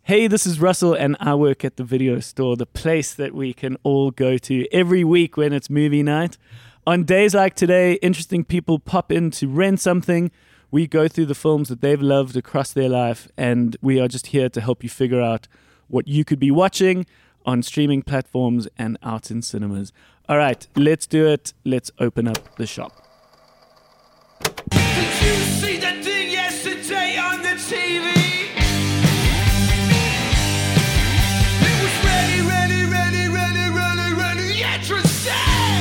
Hey, this is Russell, and I work at the Video Store, the place that we can all go to every week when it's movie night. On days like today, interesting people pop in to rent something. We go through the films that they've loved across their life, and we are just here to help you figure out what you could be watching on streaming platforms and out in cinemas. All right, let's do it. Let's open up the shop. Did you see that thing yesterday on the TV? It was ready, interesting!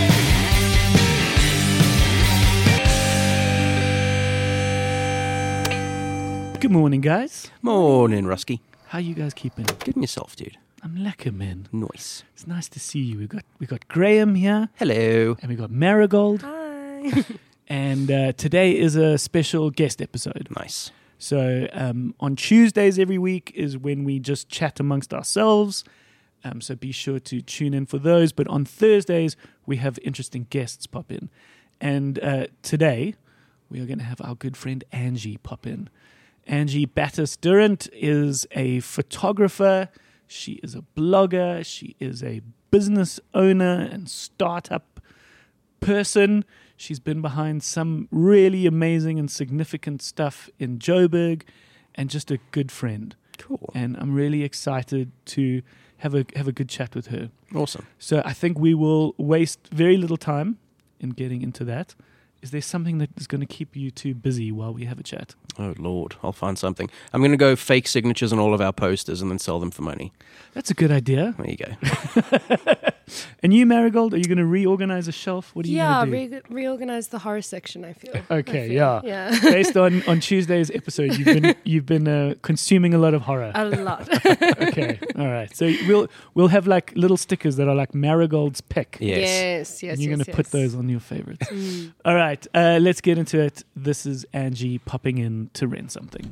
Good morning, guys. Morning, Rusky. How you guys keeping? Good in yourself, dude. I'm lekker, man. Nice. It's nice to see you. We got Graham here, Hello. and we got Marigold. Hi. And today is a special guest episode. Nice. So on Tuesdays every week is when we just chat amongst ourselves. So be sure to tune in for those. But on Thursdays, we have interesting guests pop in. And today, we are going to have our good friend Angie pop in. Angie Battis-Durant is a photographer. She is a blogger. She is a business owner and startup person. She's been behind some really amazing and significant stuff in Joburg, and just a good friend. Cool. And I'm really excited to have a good chat with her. Awesome. So I think we will waste very little time in getting into that. Is there something that is going to keep you two busy while we have a chat? Oh, Lord. I'll find something. I'm going to go fake signatures on all of our posters and then sell them for money. That's a good idea. There you go. And you, Marigold, are you going to reorganize a shelf? What are you going to do? Reorganize the horror section, I feel. Okay, yeah. Yeah. Based on Tuesday's episode, you've been consuming a lot of horror. A lot. Okay, all right. So we'll have like little stickers that are like Marigold's pick. Yes. Yes. And you're going to put those on your favorites. Mm. All right, let's get into it. This is Angie popping in to rent something.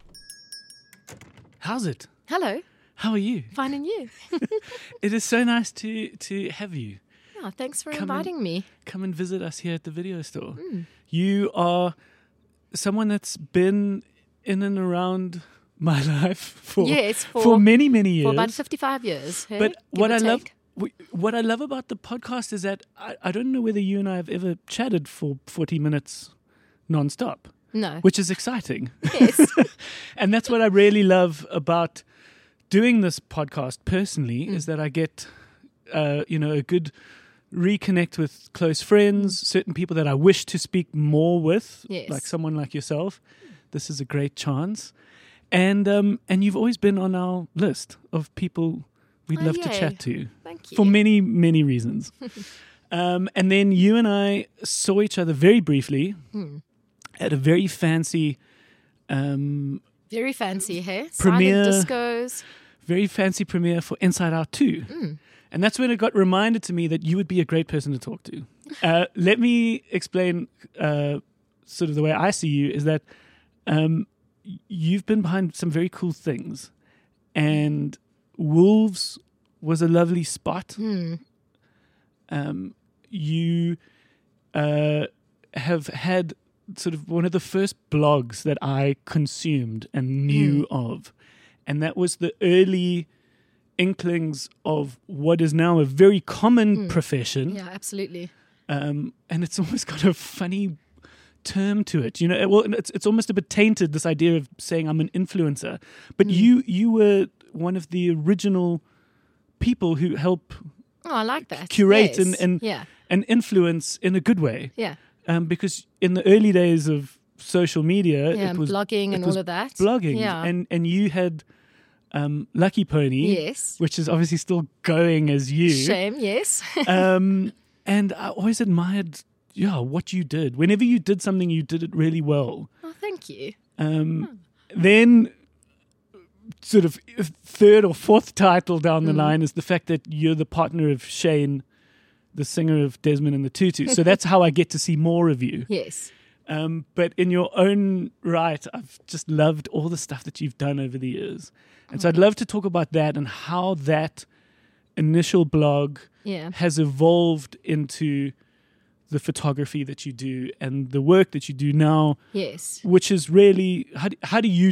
How's it? Hello. How are you? Fine, and you? It is so nice to have you. Yeah, thanks for Come inviting me. Come and visit us here at the Video Store. Mm. You are someone that's been in and around my life for many, many years. For about 55 years. Hey? But Give what or I love, take. what I love about the podcast is that I don't know whether you and I have ever chatted for 40 minutes nonstop, No. which is exciting. Yes. And that's what I really love about doing this podcast personally, is that I get, a good reconnect with close friends, certain people that I wish to speak more with, Yes. like someone like yourself. This is a great chance. And you've always been on our list of people we'd love to yay. chat to Thank you. for many, many reasons. And then you and I saw each other very briefly at a very fancy Very fancy, hey? Premiere. Silent discos. very fancy premiere for Inside Out 2. And that's when it got reminded to me that you would be a great person to talk to. Let me explain sort of the way I see you is that you've been behind some very cool things. And Wolves was a lovely spot. You have had sort of one of the first blogs that I consumed and knew of. And that was the early inklings of what is now a very common profession. Yeah, absolutely. And it's almost got a funny term to it. Well, it's almost a bit tainted, this idea of saying I'm an influencer. But you were one of the original people who help Oh, I like that. curate Yes. and influence in a good way. Yeah. Because in the early days of social media, Yeah, it was blogging and it was all of that. blogging, Yeah. and you had Lucky Pony, Yes. which is obviously still going as you. Shame, yes. And I always admired, what you did. Whenever you did something, you did it really well. Oh, thank you. Then, sort of third or fourth title down the line is the fact that you're the partner of Shane, the singer of Desmond and the Tutu. So that's how I get to see more of you. Yes. But in your own right, I've just loved all the stuff that you've done over the years. And so I'd love to talk about that and how that initial blog Yeah. has evolved into the photography that you do and the work that you do now, Yes. which is really, how do you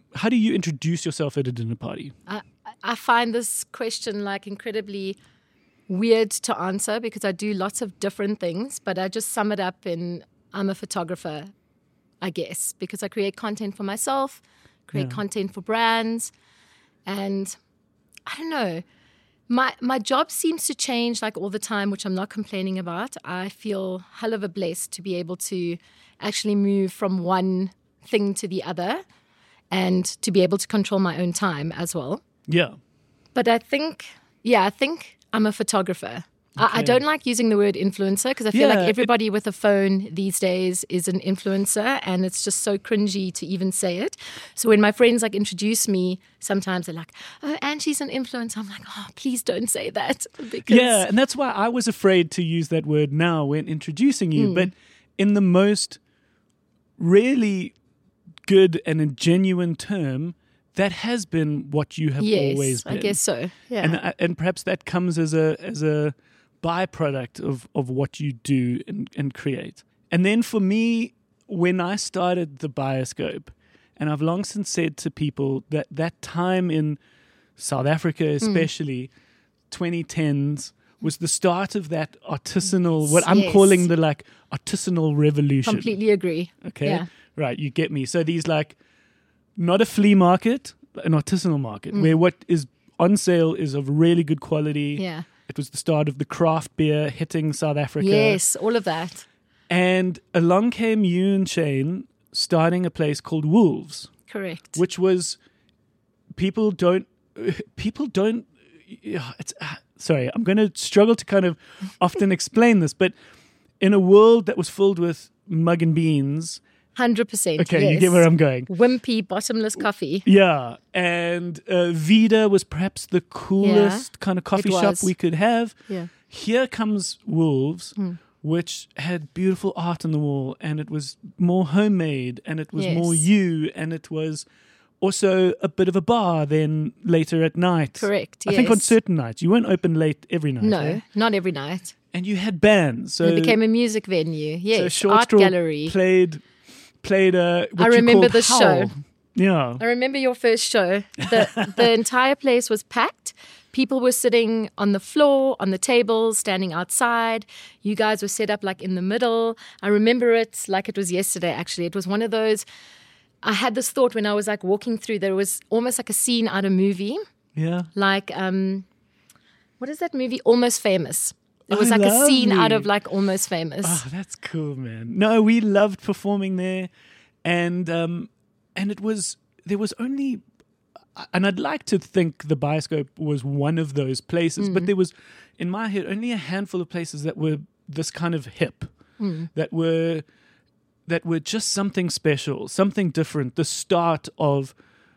how do you introduce yourself at a dinner party? I find this question like incredibly weird to answer because I do lots of different things, but I just sum it up in I'm a photographer, I guess, because I create content for myself, create content for brands, and I don't know. My job seems to change like all the time, which I'm not complaining about. I feel hell of a blessed to be able to actually move from one thing to the other and to be able to control my own time as well. Yeah. But I think I'm a photographer. I don't like using the word influencer because I feel like everybody with a phone these days is an influencer and it's just so cringy to even say it. So when my friends like introduce me, sometimes they're like, oh, and she's an influencer. I'm like, oh, please don't say that. Because Yeah, and that's why I was afraid to use that word now when introducing you. But in the most really good and a genuine term, that has been what you have always been. I guess so. Yeah. And perhaps that comes as a byproduct of what you do and create. And then for me, when I started the Bioscope, and I've long since said to people that time in South Africa, especially 2010s, was the start of that artisanal, what I'm calling the like artisanal revolution. Completely agree. Okay. Yeah. Right. You get me. So these like, not a flea market, an artisanal market where what is on sale is of really good quality. Yeah. It was the start of the craft beer hitting South Africa. Yes, all of that. And along came you and Shane starting a place called Wolves, Correct. which was people don't sorry, I'm going to struggle to kind of often explain this, but in a world that was filled with mug and beans. 100%. Okay, yes. you get where I'm going. Wimpy, bottomless coffee. Yeah, and Vida was perhaps the coolest kind of coffee shop we could have. Yeah. Here comes Wolves, which had beautiful art on the wall, and it was more homemade, and it was more you, and it was also a bit of a bar then later at night. Correct, I think on yes. certain nights. You weren't open late every night. No, eh? not every night. And you had bands. So It became a music venue. so Yes, Short art Straw gallery. played what I you remember called the Howl. show. Yeah. I remember your first show. The entire place was packed. People were sitting on the floor, on the tables, standing outside. You guys were set up like in the middle. I remember it like it was yesterday, actually. It was one of those, I had this thought when I was like walking through, there was almost like a scene out of a movie. Yeah. Like, what is that movie? Almost Famous. It was like a scene out of like Almost Famous. Oh, that's cool, man. No, we loved performing there, and it was there was only, and I'd like to think the Bioscope was one of those places, but there was, in my head, only a handful of places that were this kind of hip, that were just something special, something different. The start of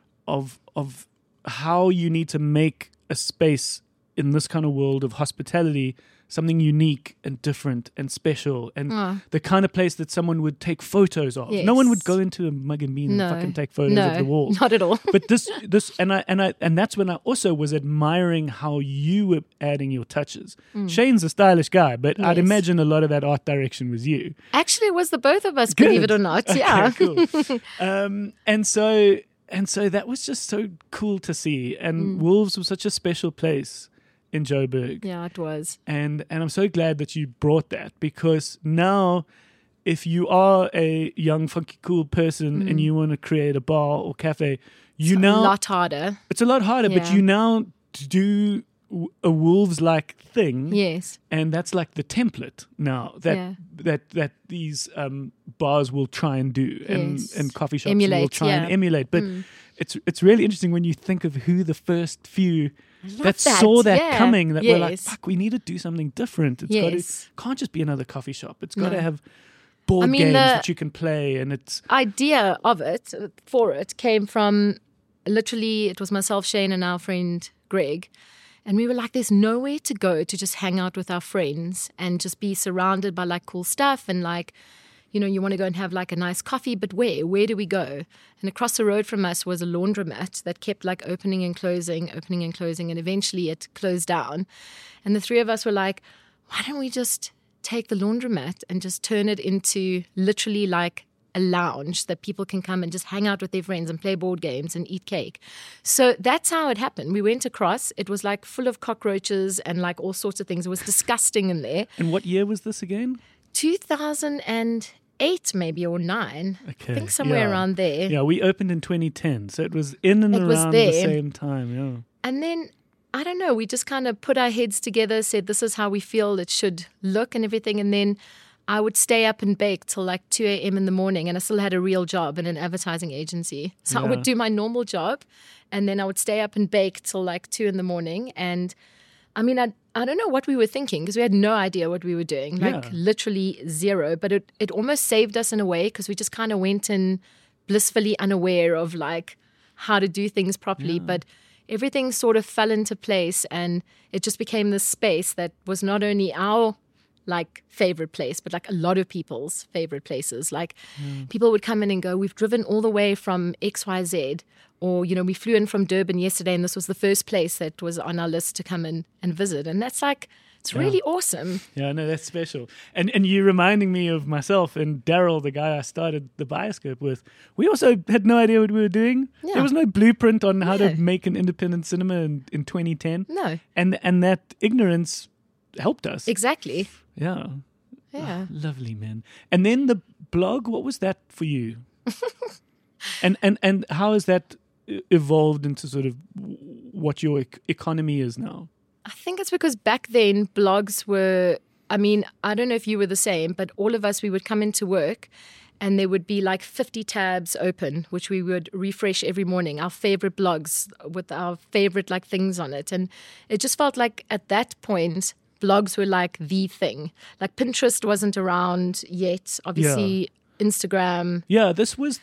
how you need to make a space in this kind of world of hospitality, something unique and different and special, and the kind of place that someone would take photos of. Yes. No one would go into a mug and bean and fucking take photos of the walls. Not at all. But this and that's when I also was admiring how you were adding your touches. Shane's a stylish guy, but I'd Yes. imagine a lot of that art direction was you. Actually, it was the both of us, believe it or not. Okay, Yeah. cool. And so that was just so cool to see. And Wolves was such a special place in Joburg. Yeah, it was. And I'm so glad that you brought that, because now if you are a young, funky, cool person and you want to create a bar or cafe, A lot harder. it's a lot harder, but Yeah. you now do a Wolves-like thing. Yes. And that's like the template now that these bars will try and do, Yes. and coffee shops will Emulate, try and yeah. emulate. But it's really interesting when you think of who the first few that that, saw that yeah. coming, that were like, Yes. fuck, we need to do something different. It's Yes. can't just be another coffee shop. It's got to No. have board I mean, games the- that you can play, and it's Idea of it, for it, came from literally, it was myself, Shane, and our friend Greg. And we were like, there's nowhere to go to just hang out with our friends and just be surrounded by like cool stuff. And like, you know, you want to go and have like a nice coffee, but where? Where do we go? And across the road from us was a laundromat that kept like opening and closing. And eventually it closed down. And the three of us were like, why don't we just take the laundromat and just turn it into literally like a lounge that people can come and just hang out with their friends and play board games and eat cake. So that's how it happened. We went across. It was like full of cockroaches and like all sorts of things. It was disgusting in there. And what year was this again? 2008 maybe or 9. Okay, I think somewhere around there. Yeah, we opened in 2010, so it was in and It was around there. the same time. Yeah. And then, I don't know, we just kind of put our heads together, said this is how we feel it should look and everything. And then I would stay up and bake till like 2 a.m. in the morning, and I still had a real job in an advertising agency. So I Yeah. would do my normal job, and then I would stay up and bake till like 2 in the morning. And I mean, I don't know what we were thinking because we had no idea what we were doing, like Yeah. literally zero. But it almost saved us in a way because we just kind of went in blissfully unaware of like how to do things properly. But everything sort of fell into place, and it just became this space that was not only our like favorite place, but like a lot of people's favorite places. Like people would come in and go, we've driven all the way from XYZ, or, you know, we flew in from Durban yesterday and this was the first place that was on our list to come in and visit. And that's like, it's really awesome. Yeah, no, that's special. And you reminding me of myself and Daryl, the guy I started the Bioscope with. We also had no idea what we were doing. Yeah. There was no blueprint on how No. to make an independent cinema in 2010. No, And that ignorance helped us. exactly. Yeah. Yeah. Lovely, man. And then the blog, what was that for you? and how has that evolved into sort of what your economy is now? I think it's because back then blogs were, I mean, I don't know if you were the same, but all of us, we would come into work and there would be like 50 tabs open, which we would refresh every morning, our favorite blogs with our favorite like things on it. And it just felt like at that point, blogs were like the thing. Like Pinterest wasn't around yet. Obviously, Instagram. Yeah, this was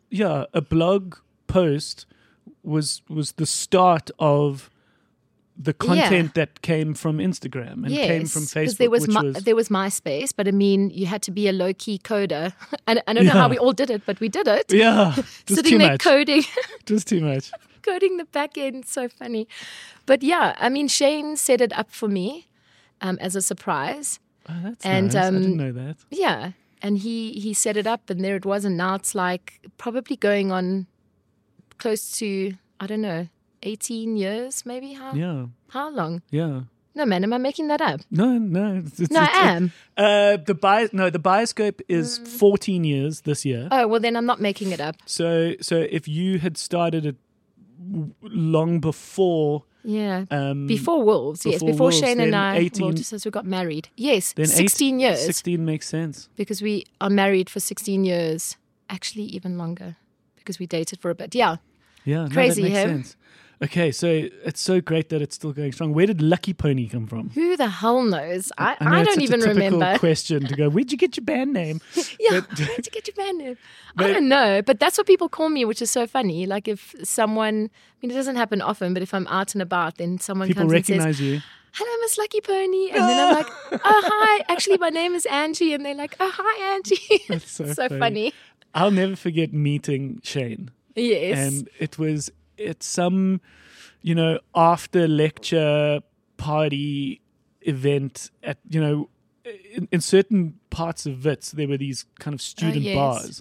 a blog post was the start of the content that came from Instagram and came from Facebook, there was which there was MySpace, but I mean, you had to be a low key coder. And I don't know how we all did it, but we did it. yeah, just Sitting too there much. coding, Just too much. coding the back end. So funny. But yeah, I mean, Shane set it up for me as a surprise. Oh, that's And, nice. I didn't know that. Yeah. And he set it up and there it was. And now it's like probably going on close to, I don't know, 18 years maybe? How long? Yeah. No, man, am I making that up? No. No, I am. The Bioscope is 14 years this year. Oh, well, then I'm not making it up. So if you had started it long before, Yeah. um, Before Wolves, yes. before Before Wolves, Shane and then I, 18 well, just as we got married. Yes, then 16 years. 16 makes sense. Because we are married for 16 years. Actually, even longer. Because we dated for a bit. Yeah. Yeah, no, Crazy, that makes hey? sense. Okay, so it's so great that it's still going strong. Where did Lucky Pony come from? Who the hell knows? I know it's don't such even a typical remember. question to go, where'd you get your band name? Yeah, But- where'd you get your band name? But- I don't know, but that's what people call me, which is so funny. Like if someone, I mean, it doesn't happen often, but if I'm out and about, then someone People comes and says, recognize you. hello, Miss Lucky Pony. And then I'm like, oh, hi. Actually, my name is Angie. And they're like, oh, hi, Angie. That's so funny. funny. I'll never forget meeting Shane. Yes. And it's some, after lecture party event at, in certain parts of Wits, there were these kind of student yes. bars.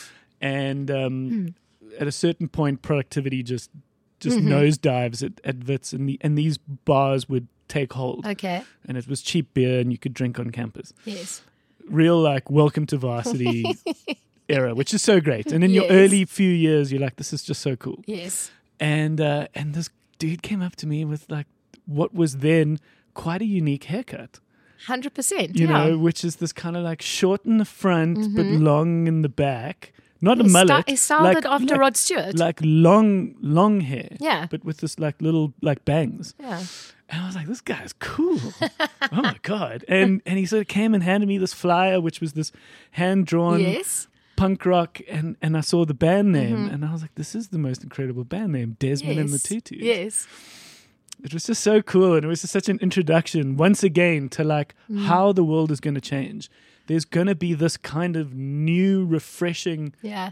And at a certain point, productivity just nosedives at Wits, and these bars would take hold. Okay. And it was cheap beer and you could drink on campus. Yes. Real like welcome to varsity era, which is so great. And in your Yes. early few years, you're like, this is just so cool. Yes. And this dude came up to me with like what was then quite a unique haircut, 100%. you yeah. know, which is this kind of like short in the front but long in the back. Not a He mullet. he styled it after Rod Stewart. Like long hair. Yeah. But with this like little like bangs. yeah. And I was like, this guy's cool. Oh my God. And he sort of came and handed me this flyer, which was this hand-drawn Yes. punk rock. And I saw the band name. And I was like, this is the most incredible band name, Desmond and the Yes. Tutus. Yes. It was just so cool. And it was just such an introduction, once again, to like how the world is going to change. There's going to be this kind of new, refreshing, Yeah.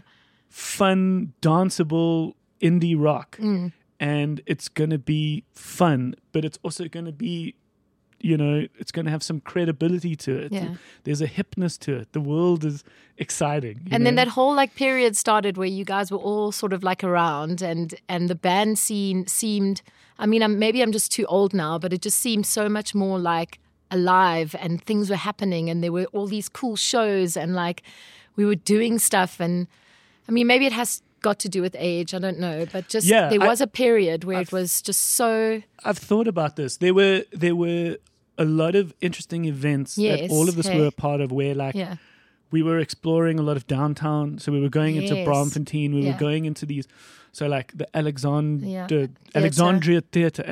fun, danceable indie rock. And it's going to be fun, but it's also going to be it's going to have some credibility to it. Yeah. There's a hipness to it. The world is exciting. And then that whole like period started where you guys were all sort of like around, and the band scene seemed, I mean, maybe I'm just too old now, but it just seemed so much more like alive, and things were happening, and there were all these cool shows, and like we were doing stuff. And I mean, maybe it has got to do with age, I don't know, but just there was a period where it was just so. I've thought about this. There were a lot of interesting events that all of us were a part of, where like we were exploring a lot of downtown. So we were going into Braamfontein. We were going into these. So like the Alexandria Theatre.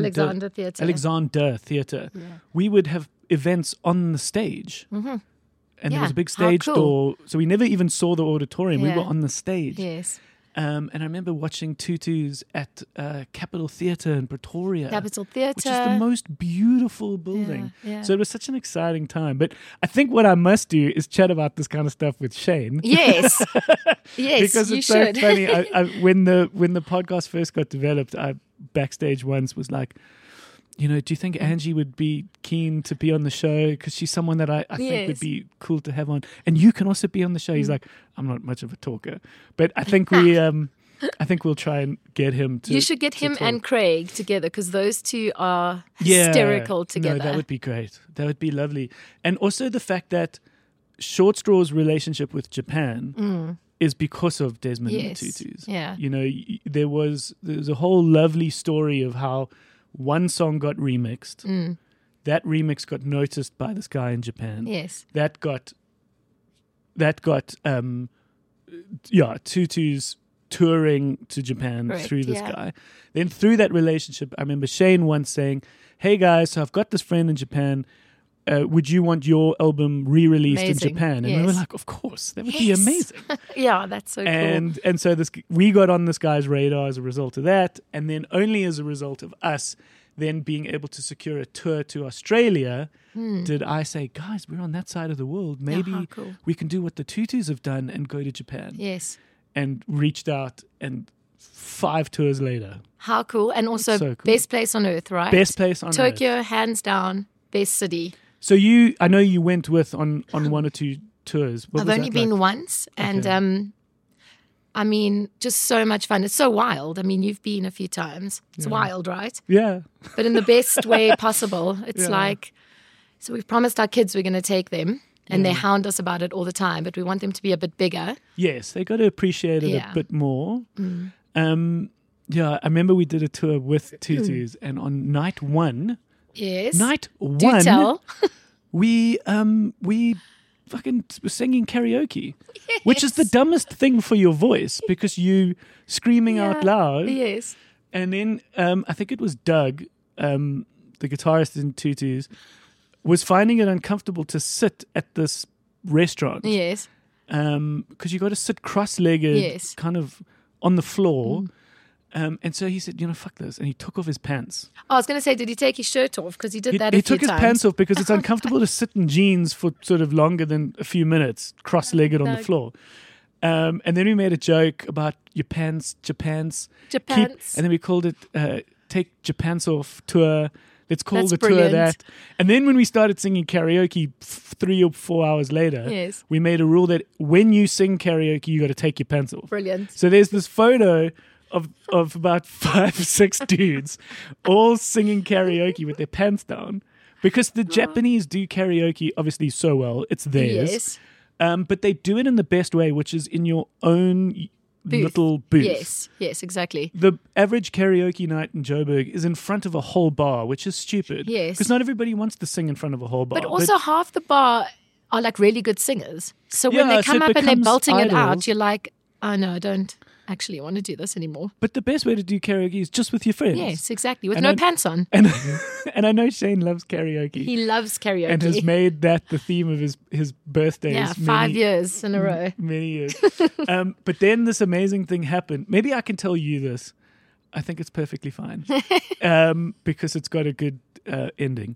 We would have events on the stage. Mm-hmm. And there was a big stage door. So we never even saw the auditorium. We were on the stage. Yes. And I remember watching Tutus at Capitol Theatre in Pretoria. Capitol Theatre. Which is the most beautiful building. Yeah, yeah. So it was such an exciting time. But I think what I must do is chat about this kind of stuff with Shane. Yes. Yes, because you it's should. so funny. When the podcast first got developed, I backstage once was like, do you think Angie would be keen to be on the show? Because she's someone that I think would be cool to have on. And you can also be on the show. He's like, I'm not much of a talker. But I think I think we'll try and get him to. You should get him and Craig together, because those two are hysterical together. No, that would be great. That would be lovely. And also the fact that Short Straw's relationship with Japan is because of Desmond and the Tutus. Yeah. There was a whole lovely story of how one song got remixed. That remix got noticed by this guy in Japan. Yes. That got Tutus touring to Japan through this guy. Then through that relationship, I remember Shane once saying, "Hey guys, so I've got this friend in Japan. Would you want your album re-released in Japan?" And we were like, "Of course, that would be amazing." Yeah, that's so cool. And so we got on this guy's radar as a result of that, and then only as a result of us then being able to secure a tour to Australia, did I say, "Guys, we're on that side of the world. Maybe we can do what the Tutus have done and go to Japan." Yes. And reached out, and 5 tours later. How cool. And also so cool. Best place on earth, right? Best place on earth. Tokyo, hands down, best city. So I know you went with on 1 or 2 tours. I've only been once, and I mean, just so much fun. It's so wild. I mean, you've been a few times. It's wild, right? Yeah. But in the best way possible. It's like, so we've promised our kids we're going to take them, and they hound us about it all the time, but we want them to be a bit bigger. Yes, they got to appreciate it a bit more. I remember we did a tour with Tutus, and on night 1, do tell. we fucking were singing karaoke, which is the dumbest thing for your voice, because you screaming out loud. Yes. And then I think it was Doug, the guitarist in Tutus, was finding it uncomfortable to sit at this restaurant. Yes. Because you got to sit cross-legged, kind of on the floor. And so he said, fuck this. And he took off his pants. I was going to say, did he take his shirt off? Because he did that a few times. He took his pants off because it's uncomfortable to sit in jeans for sort of longer than a few minutes, cross-legged on the floor. And then we made a joke about your pants, Japans. And then we called it Take Japans Off Tour. Let's call the tour that. And then when we started singing karaoke 3 or 4 hours later, we made a rule that when you sing karaoke, you got to take your pants off. Brilliant. So there's this photo of about 5 or 6 dudes all singing karaoke with their pants down, because the Japanese do karaoke obviously so well. It's theirs. Yes. But they do it in the best way, which is in your own little booth. Yes, exactly. The average karaoke night in Joburg is in front of a whole bar, which is stupid. Yes. Because not everybody wants to sing in front of a whole bar. But also half the bar are like really good singers. So when they come up and they're belting it out, you're like, oh no, I don't actually want to do this anymore. But the best way to do karaoke is just with your friends. Yes, exactly. With no pants on. And I know Shane loves karaoke. He loves karaoke. And has made that the theme of his birthdays. Yeah, 5 years in a row. Many years. But then this amazing thing happened. Maybe I can tell you this. I think it's perfectly fine. Because it's got a good ending.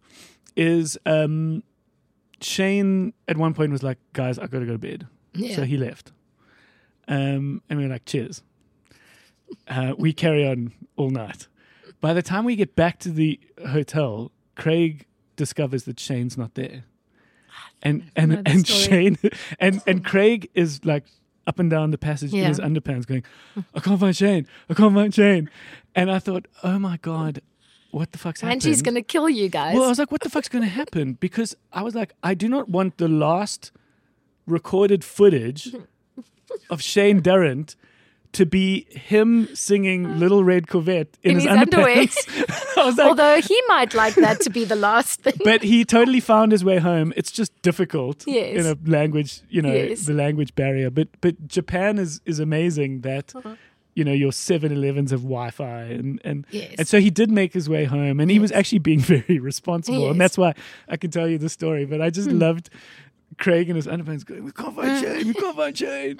Shane at one point was like, guys, I've got to go to bed. Yeah. So he left. And we were like, cheers. We carry on all night. By the time we get back to the hotel, Craig discovers that Shane's not there. know And the story. Shane and Craig is like up and down the passage in Yeah. his underpants going, I can't find Shane. I can't find Shane. And I thought, oh my God, what the fuck's happened? Angie's going to kill you guys. Well, I was like, what the fuck's going to happen? Because I was like, I do not want the last recorded footage of Shane Durrant to be him singing Little Red Corvette in his underpants. I was like, Although he might like that to be the last thing. but he totally found his way home. It's just difficult Yes. in a language, Yes. the language barrier. But Japan is amazing that, your 7-Elevens have Wi-Fi. And Yes. so he did make his way home, and he was actually being very responsible. Yes. And that's why I can tell you the story. But I just loved Craig and his underpants going, we can't find Shane, we can't find Shane.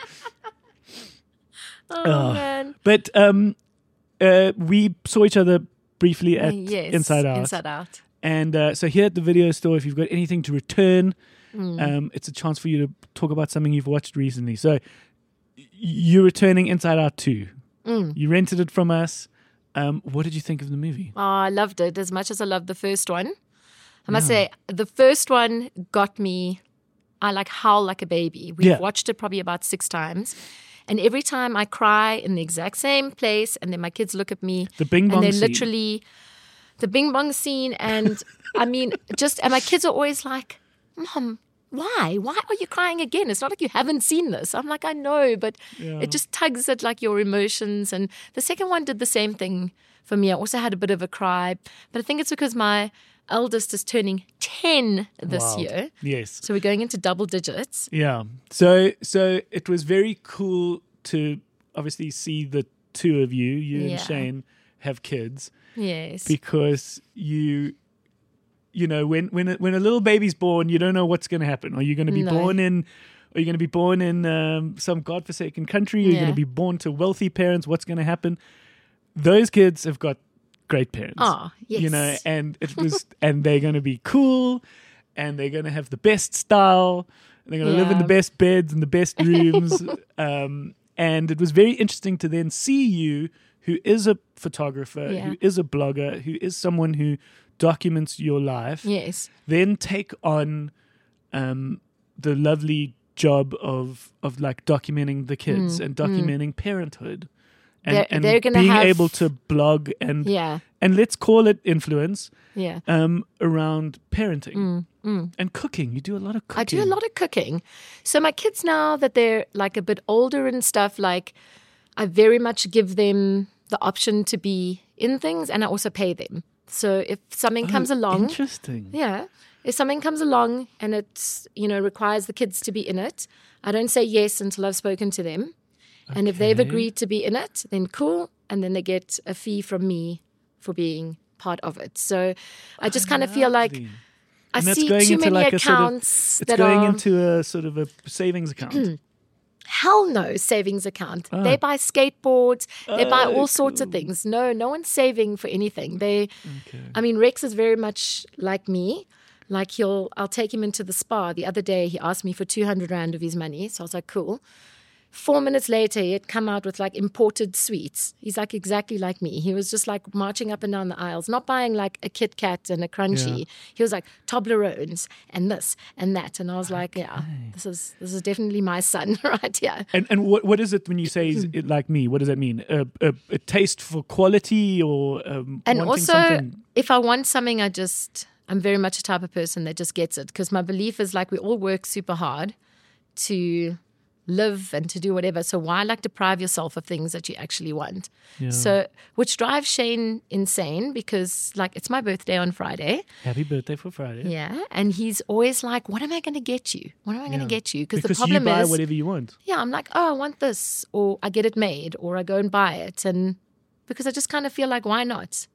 Oh, man. But we saw each other briefly at Yes. Inside Out. Inside Out. And so here at the video store, if you've got anything to return, Mm. it's a chance for you to talk about something you've watched recently. So you're returning Inside Out 2. Mm. You rented it from us. What did you think of the movie? Oh, I loved it as much as I loved the first one. I must say, the first one got me, I like howl like a baby. We've Yeah. watched it probably about 6 times. And every time I cry in the exact same place, and then my kids look at me. The Bing Bong And they're scene. literally, the Bing Bong scene. And I mean, and my kids are always like, Mom, why? Why are you crying again? It's not like you haven't seen this. I'm like, I know, but it just tugs at like your emotions. And the second one did the same thing for me. I also had a bit of a cry, but I think it's because my eldest is turning 10 this Wild. year. Yes. So we're going into double digits. Yeah. So it was very cool to obviously see the two of you Yeah. and Shane, have kids, Yes. because when a little baby's born, you don't know what's going to happen. Are you going to be No. born in? Are you going to be born in some godforsaken country? Are you Yeah. going to be born to wealthy parents? What's going to happen? Those kids have got great parents. Oh, yes. And it was, and they're going to be cool, and they're going to have the best style, and they're going to live in Yeah. the best beds and the best rooms. And it was very interesting to then see you, who is a photographer, Yeah. who is a blogger, who is someone who documents your life, Yes. then take on the lovely job of like documenting the kids and documenting parenthood, and They're gonna being have- able to blog and Yeah. let's call it influence Yeah. around parenting and cooking. You do a lot of cooking. I do a lot of cooking. So my kids now that they're like a bit older and stuff, like I very much give them the option to be in things, and I also pay them. So if something comes along, Interesting. yeah, if something comes along and it requires the kids to be in it, I don't say yes until I've spoken to them. And if they've Okay. agreed to be in it, then cool. And then they get a fee from me for being part of it. So I just kind of feel like Lovely. I And that's see going too into many like a sort of- accounts It's that going are into a sort of a savings account. hell no savings account. They buy skateboards. They buy all sorts of cool. things. No one's saving for anything. I mean, Rex is very much like me. Like I'll take him into the spa. The other day he asked me for 200 Rand of his money. So I was like, cool. 4 minutes later, he had come out with like imported sweets. He's like exactly like me. He was just like marching up and down the aisles, not buying like a Kit Kat and a Crunchie. Yeah. He was like Toblerones and this and that. And I was like, yeah, this is definitely my son right here. And what is it when you say it like me? What does that mean? A taste for quality or And wanting also, something? if I want something, I'm very much a type of person that just gets it, because my belief is like we all work super hard to live and to do whatever. So why like deprive yourself of things that you actually want? Yeah. So, which drives Shane insane, because like it's my birthday on Friday. Happy birthday for Friday. Yeah. And he's always like, what am I going to get you? What am I going to get you? Because the Because problem you buy is, whatever you want. yeah, I'm like, oh, I want this, or I get it made, or I go and buy it. And because I just kind of feel like, why not?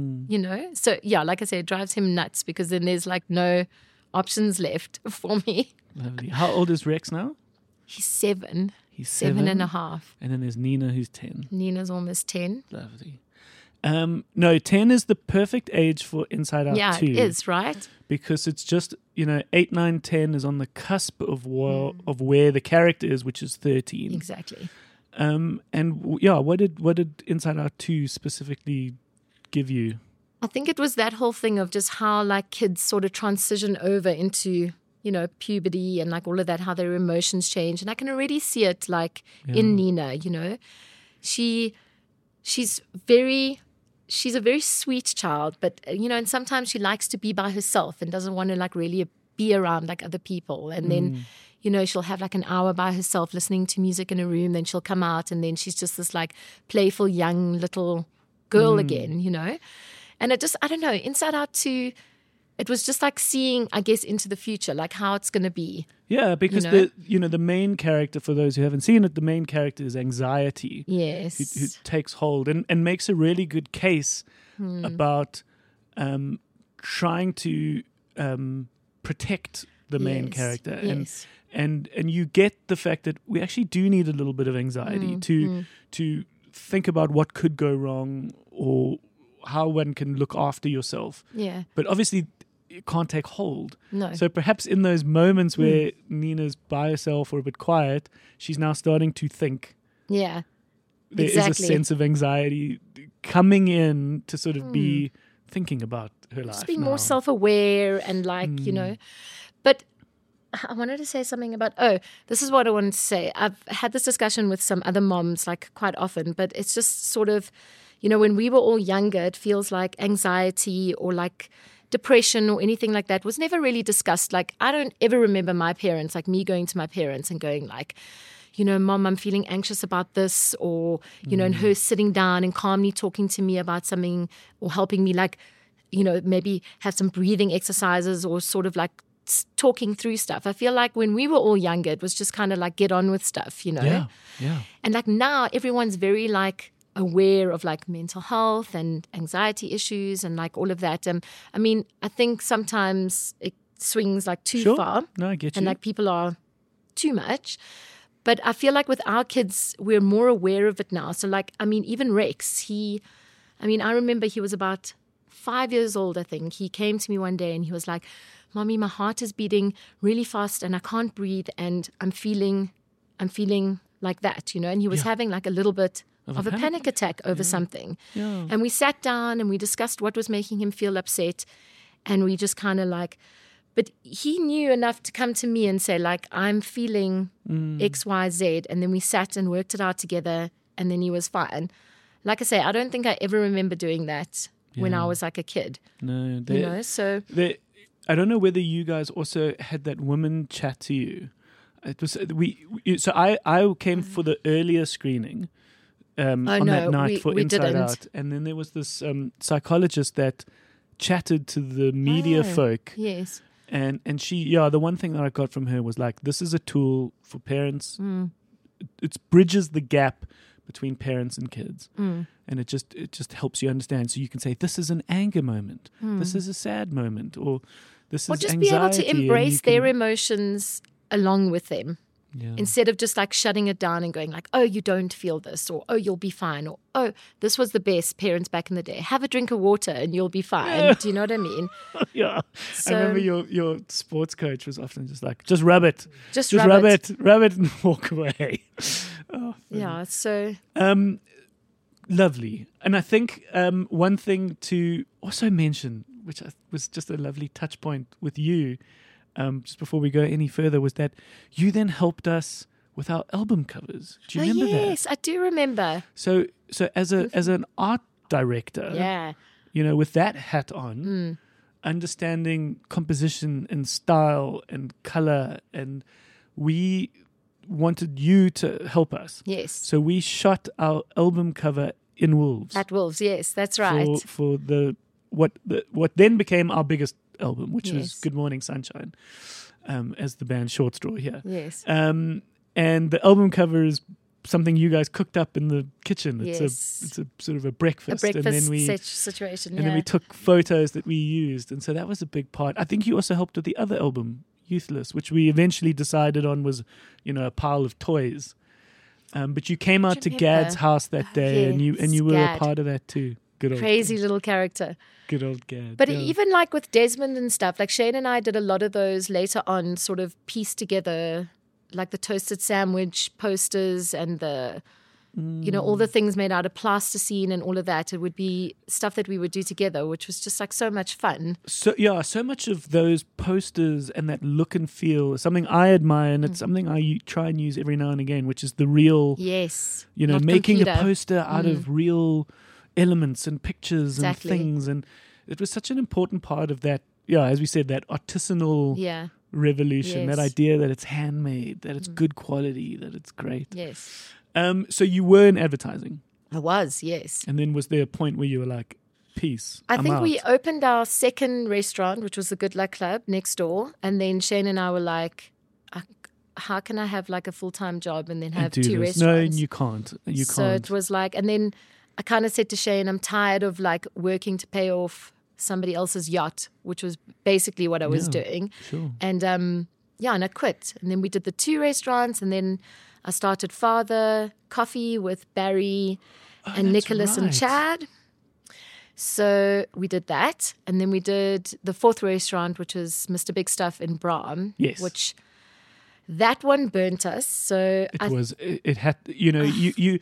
So yeah, like I said, it drives him nuts, because then there's like no options left for me. Lovely. How old is Rex now? He's 7. He's 7.5. And then there's Nina, who's 10. Nina's almost 10. Lovely. No, 10 is the perfect age for Inside Out Yeah, 2. it is, right? Because it's just, 8, 9, 10 is on the cusp of where the character is, which is 13. Exactly. What did Inside Out 2 specifically give you? I think it was that whole thing of just how like kids sort of transition over into, you know, puberty and like all of that, how their emotions change. And I can already see it like in Nina, you know. She's a very sweet child, but, you know, and sometimes she likes to be by herself and doesn't want to like really be around like other people. And then, you know, she'll have like an hour by herself listening to music in a room. Then she'll come out and then she's just this like playful young little girl again, you know. And it just, I don't know, Inside Out 2, it was just like seeing, I guess, into the future, like how it's going to be. Yeah, because the main character, for those who haven't seen it, the main character is anxiety. Yes. Who takes hold and makes a really good case about trying to protect the main character. Yes. And you get the fact that we actually do need a little bit of anxiety to think about what could go wrong or how one can look after yourself. Yeah. But obviously it can't take hold. No. So perhaps in those moments where Nina's by herself or a bit quiet, she's now starting to think. Yeah. There is a sense of anxiety coming in to sort of be thinking about her life. Just be now. more self-aware and like, you know. But I wanted to say something about, this is what I wanted to say. I've had this discussion with some other moms like quite often, but it's just sort of, you know, when we were all younger, it feels like anxiety or like depression or anything like that was never really discussed. Like, I don't ever remember my parents, like me going to my parents and going like, you know, Mom, I'm feeling anxious about this, or, you know, and her sitting down and calmly talking to me about something or helping me like, you know, maybe have some breathing exercises or sort of like talking through stuff. I feel like when we were all younger, it was just kind of like get on with stuff, you know? Yeah. And like now everyone's very like aware of like mental health and anxiety issues and like all of that. I mean, I think sometimes it swings like too far. No, I get you. And like people are too much. But I feel like with our kids, we're more aware of it now. So like, I mean, even Rex, I remember he was about 5 years old, I think. He came to me one day and he was like, Mommy, my heart is beating really fast and I can't breathe and I'm feeling like that, you know. And he was having like a little bit of a panic attack over something. Yeah. And we sat down and we discussed what was making him feel upset. And we just kind of like, but he knew enough to come to me and say like, I'm feeling X, Y, Z. And then we sat and worked it out together and then he was fine. Like I say, I don't think I ever remember doing that when I was like a kid. No. You know, so... I don't know whether you guys also had that woman chat to you. It was So I came for the earlier screening on that night for Inside Out, and then there was this psychologist that chatted to the media folk. Yes, and she the one thing that I got from her was like, this is a tool for parents. It bridges the gap between parents and kids, and it just helps you understand. So you can say, this is an anger moment, this is a sad moment, or this is just anxiety, be able to embrace their emotions along with them. Yeah. Instead of just like shutting it down and going like, oh, you don't feel this, or oh, you'll be fine, or oh, this was the best, parents back in the day. Have a drink of water and you'll be fine. Yeah. Do you know what I mean? Yeah. So, I remember your sports coach was often just like, just rub it. Just rub it and walk away. Yeah, so... lovely. And I think one thing to also mention, which was just a lovely touch point with you, just before we go any further, was that you then helped us with our album covers. Do you remember that? Yes, I do remember. So as an art director, you know, with that hat on, understanding composition and style and color, and we wanted you to help us. Yes. So we shot our album cover in Wolves. At Wolves, yes, that's right. For what then became our biggest album, which was Good Morning Sunshine, as the band Short Straw here. Yes. And the album cover is something you guys cooked up in the kitchen. It's a sort of a breakfast. A breakfast and then situation, And then we took photos that we used. And so that was a big part. I think you also helped with the other album, Youthless, which we eventually decided on was, you know, a pile of toys. But you came out to Gad's house that day, and you were a part of that too. Good old crazy little character. Good old Gad. But even like with Desmond and stuff, like Shane and I did a lot of those later on, sort of pieced together, like the toasted sandwich posters and the you know, all the things made out of plasticine and all of that. It would be stuff that we would do together, which was just like so much fun. So yeah, so much of those posters and that look and feel is something I admire, and it's something I try and use every now and again, which is the real, Yes. you know, not making computer. a poster out of real elements and pictures Exactly. and things. And it was such an important part of that, yeah, as we said, that artisanal Yeah. revolution, that Yes. idea that it's handmade, that it's good quality, that it's great. Yes. So you were in advertising, I was, yes. and then was there a point where you were like, peace, I I'm think out? we opened our second restaurant, which was the Good Luck Club next door. And then Shane and I were like, how can I have like a full-time job and then And have do 2 this. No, restaurants? you can't. You So can't. it was like, and then I kind of said to Shane, I'm tired of like working to pay off somebody else's yacht, which was basically what I was Yeah. doing. Sure. And and I quit. And then we did the 2 restaurants, and then I started Father Coffee with Barry and that's Nicholas and right. Chad. So we did that. And then we did the 4th restaurant, which was Mr. Big Stuff in Braam. Yes. Which that one burnt us. So It had, you know, you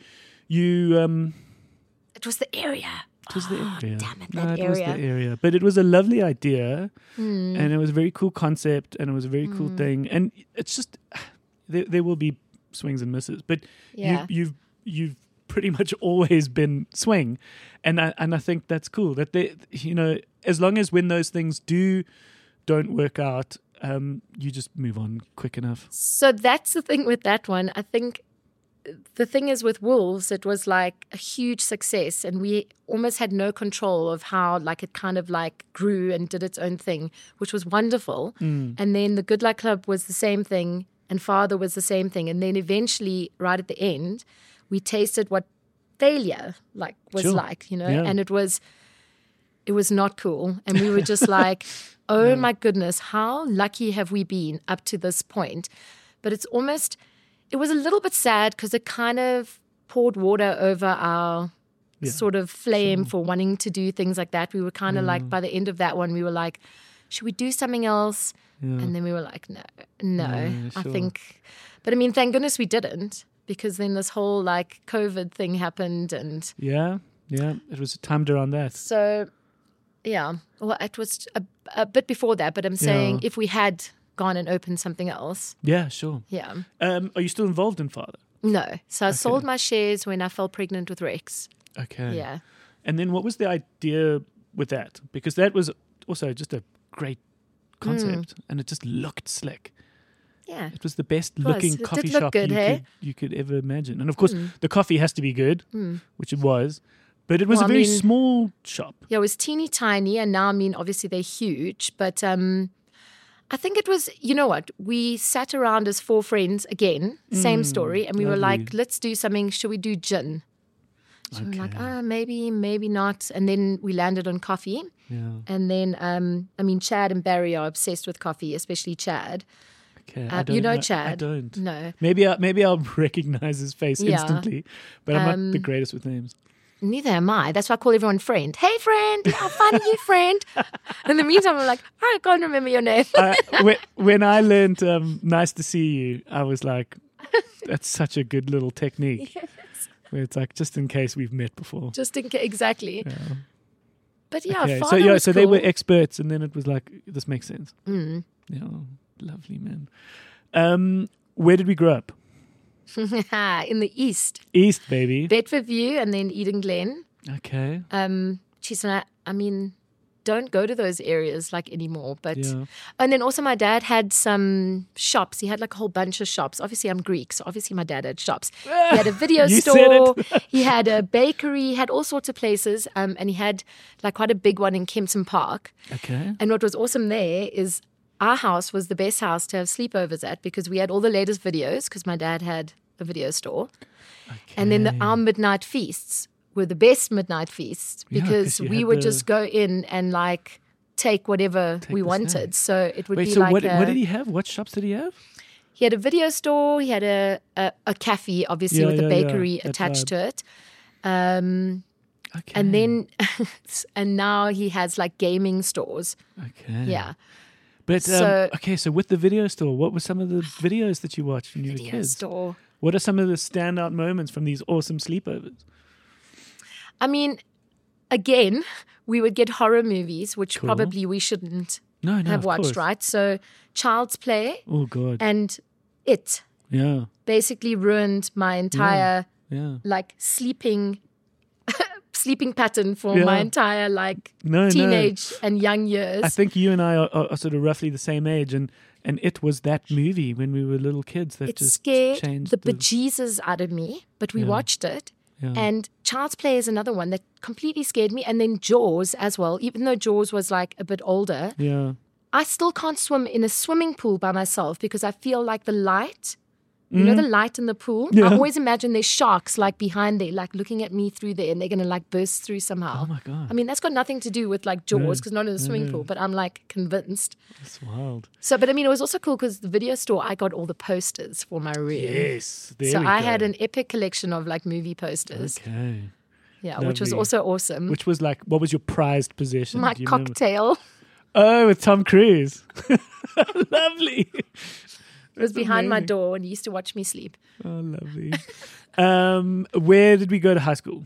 it was the area. it was the area. damn it, No, that it was the area. area. But it was a lovely idea, and it was a very cool concept, and it was a very cool thing. And it's just, there will be swings and misses, but Yeah. you've pretty much always been swing, and I think that's cool. That they, you know, as long as when those things don't work out, you just move on quick enough. So that's the thing with that one. I think the thing is with Wolves, it was like a huge success, and we almost had no control of how like it kind of like grew and did its own thing, which was wonderful. And then the Good Luck Club was the same thing, and Father was the same thing. And then eventually, right at the end, we tasted what failure like was Sure. like, you know, Yeah. and it was not cool. And we were just like, oh my goodness, how lucky have we been up to this point? But it was a little bit sad because it kind of poured water over our sort of flame for wanting to do things like that. We were kind of like, by the end of that one, we were like, should we do something else? And then we were like, no, Yeah, I sure. think. But I mean, thank goodness we didn't, because then this whole like COVID thing happened. And Yeah, it was timed around that. so, yeah, well, it was a bit before that. But I'm saying Yeah. if we had gone and opened something else, Yeah, sure. yeah. Are you still involved in Father? No. So I sold my shares when I fell pregnant with Rex. Okay. Yeah. And then what was the idea with that? Because that was also just a great concept, and it just looked slick. Yeah. It was the best was. looking It did coffee look shop good, hey? you could ever imagine. And of course, the coffee has to be good, which it was. But it was Well, a I very mean- small shop. Yeah, it was teeny tiny. And now, I mean, obviously they're huge. But I think it was, you know what? We sat around as 4 friends again, same story. And we were lovely. like, let's do something. Should we do gin? So we were like, maybe not. And then we landed on coffee. Yeah. And then, I mean, Chad and Barry are obsessed with coffee, especially Chad. Okay. You know I Chad? don't. No. Maybe I'll recognize his face Yeah. instantly, but I'm not the greatest with names. Neither am I. That's why I call everyone friend. Hey, friend. How fun are you, friend? In the meantime, I'm like, I can't remember your name. When I learned nice to see you, I was like, that's such a good little technique. Yes. Where it's like, just in case we've met before. Just in case, exactly. Yeah. But yeah, Okay. Father So was they were cool. experts, and then it was like, this makes sense. Mm. Yeah, lovely, man. Where did we grow up? In the east, East, baby. Bedford View, and then Eden Glen. Okay. Geez, and I mean, don't go to those areas like anymore. But Yeah. and then also my dad had some shops. He had like a whole bunch of shops. Obviously, I'm Greek, so obviously my dad had shops. He had a video You said store. it. He had a bakery. He had all sorts of places. And he had like quite a big one in Kempton Park. Okay. And what was awesome there is our house was the best house to have sleepovers at, because we had all the latest videos, because my dad had a video store. And then our midnight feasts were the best midnight feasts, Yeah, 'cause because you we had would the- just go in and like take whatever we the wanted. snacks. So it would Wait, be so like what did he have? What shops did he have? he had a video store, he had a cafe, obviously, Yeah, with a yeah, yeah, bakery that attached vibe. to it. And then, and now he has like gaming stores. Okay. Yeah. But So- okay, so with the video store, what were some of the videos that you watched when you were Video kids? store. What are some of the standout moments from these awesome sleepovers? I mean, again, we would get horror movies, which Cool. probably we shouldn't No, have of watched, course. right? So Child's Play Oh, God. and It Yeah. basically ruined my entire Yeah. like sleeping pattern for Yeah. my entire like No, teenage and young years. I think you and I are sort of roughly the same age, and it was that movie when we were little kids that it just scared changed the bejesus out of me, but we Yeah. watched it. Yeah. And Child's Play is another one that completely scared me. And then Jaws as well. Even though Jaws was like a bit older, Yeah. I still can't swim in a swimming pool by myself because I feel like the light, you know, the light in the pool. Yeah. I always imagine there's sharks like behind there, like looking at me through there, and they're going to like burst through somehow. Oh, my God. I mean, that's got nothing to do with like Jaws because not in the swimming pool, but I'm like convinced. That's wild. So, but I mean, it was also cool because the video store, I got all the posters for my room. Yes. There So we I go. had an epic collection of like movie posters. Okay. Yeah, which was Lovely. also awesome. Which was like, what was your prized possession? My Do you remember? cocktail Oh, with Tom Cruise. Lovely. was behind my amazing. door and he used to watch me sleep. Oh, lovely. Where did we go to high school?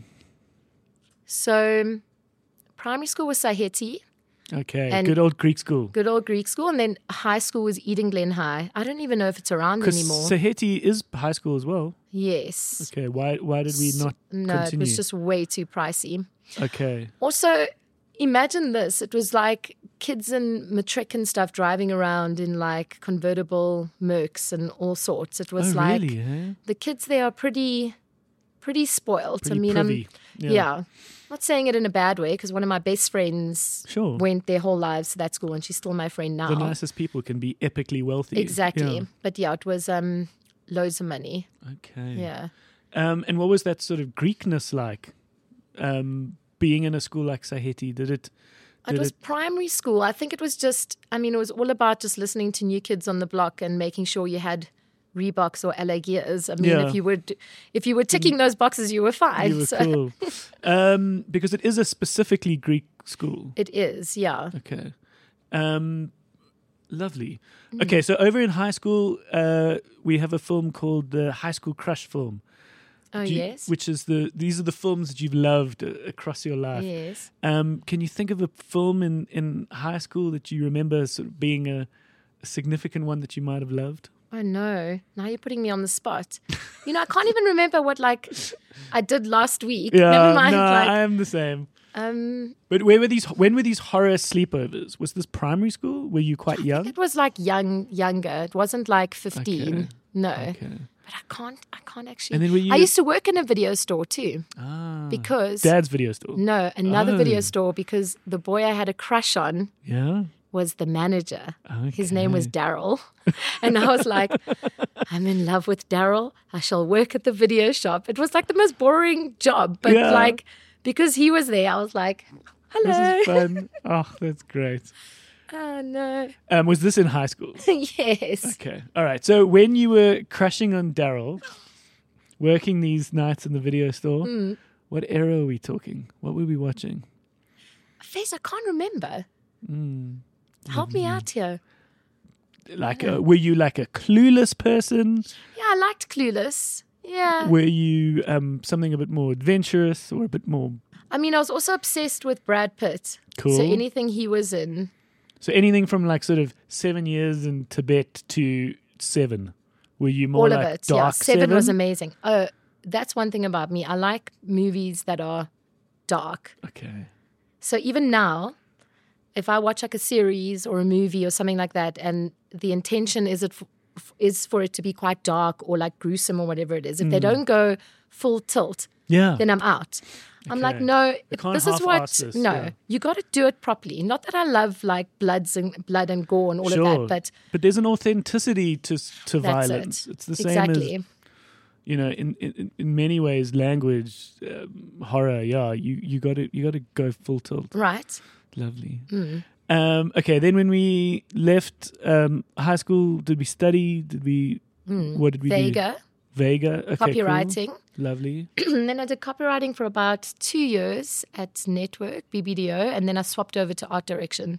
So primary school was Saheti, Okay, And- good old Greek school. good old Greek school, and then high school was Eden Glen High. I don't even know if it's around Because anymore. Saheti is high school as well. Yes. Okay, why did we not No, continue? it was just way too pricey. Okay. Also, imagine this. It was like kids in matric and stuff driving around in like convertible Mercs and all sorts. It was Oh, like really? Eh? the kids there are pretty spoiled. Pretty I mean, privy. yeah. Not saying it in a bad way because one of my best friends Sure. went their whole lives to that school and she's still my friend now. The nicest people can be epically wealthy. Exactly. Yeah. But yeah, it was loads of money. Okay. Yeah. And what was that sort of Greekness like? Being in a school like Saheti, It was primary school. I think it was just, I mean, it was all about just listening to New Kids on the Block and making sure you had Reeboks or LA Gears. I mean, Yeah. if you were ticking those boxes, you were fine. you were So cool. Because it is a specifically Greek school. it is, yeah. Okay. Lovely. Mm. Okay, so over in high school, we have a film called the High School Crush film. Oh, Do you- yes. Which is these are the films that you've loved across your life. Yes. Can you think of a film in high school that you remember sort of being a significant one that you might have loved? Oh, no. Now you're putting me on the spot. You know, I can't even remember what, like, I did last week. Never mind. no, like, I am the same. um, But when were these horror sleepovers? Was this primary school? Were you quite young? it was like younger. It wasn't like 15. Okay. No. Okay. But I can't actually. And then were you- I used to work in a video store too Ah, because Dad's video store. no, another Oh. video store because the boy I had a crush on Yeah. was the manager. His name was Okay. Daryl. And I was like, I'm in love with Daryl. I shall work at the video shop. It was like the most boring job, but Yeah. like because he was there, I was like, hello. This is fun. Oh, that's great. Oh no. Was this in high school? Yes. Okay. All right. So when you were crushing on Daryl, working these nights in the video store, Hmm. what era are we talking? What were we watching? Face, I can't remember. Hmm. Help me out here. Like, were you like a clueless person? Yeah, I liked Clueless. Yeah. Were you something a bit more adventurous or a bit more? I mean, I was also obsessed with Brad Pitt. Cool. So anything he was in. So anything from like sort of 7 years in Tibet to 7? Were you more All like of it. dark Yeah, Seven was amazing. Oh, that's one thing about me. I like movies that are dark. Okay. So even now, if I watch like a series or a movie or something like that, and the intention is for it to be quite dark or like gruesome or whatever it is, if they don't go full tilt, Yeah. then I'm out. I'm like, Okay. no, You can't this is what. half-ass this, No, yeah. you got to do it properly. Not that I love like blood and gore and all Sure. of that, but there's an authenticity to that's violence. it. It's the same exactly. as, you know, in many ways, language, horror. Yeah, you got to go full tilt. Right. Lovely. Mm. Okay, then when we left high school, did we study? Did we? What did we do? Vega, Vega. Okay, copywriting. Cool. Lovely. And then I did copywriting for about 2 years at Network, BBDO, and then I swapped over to art direction.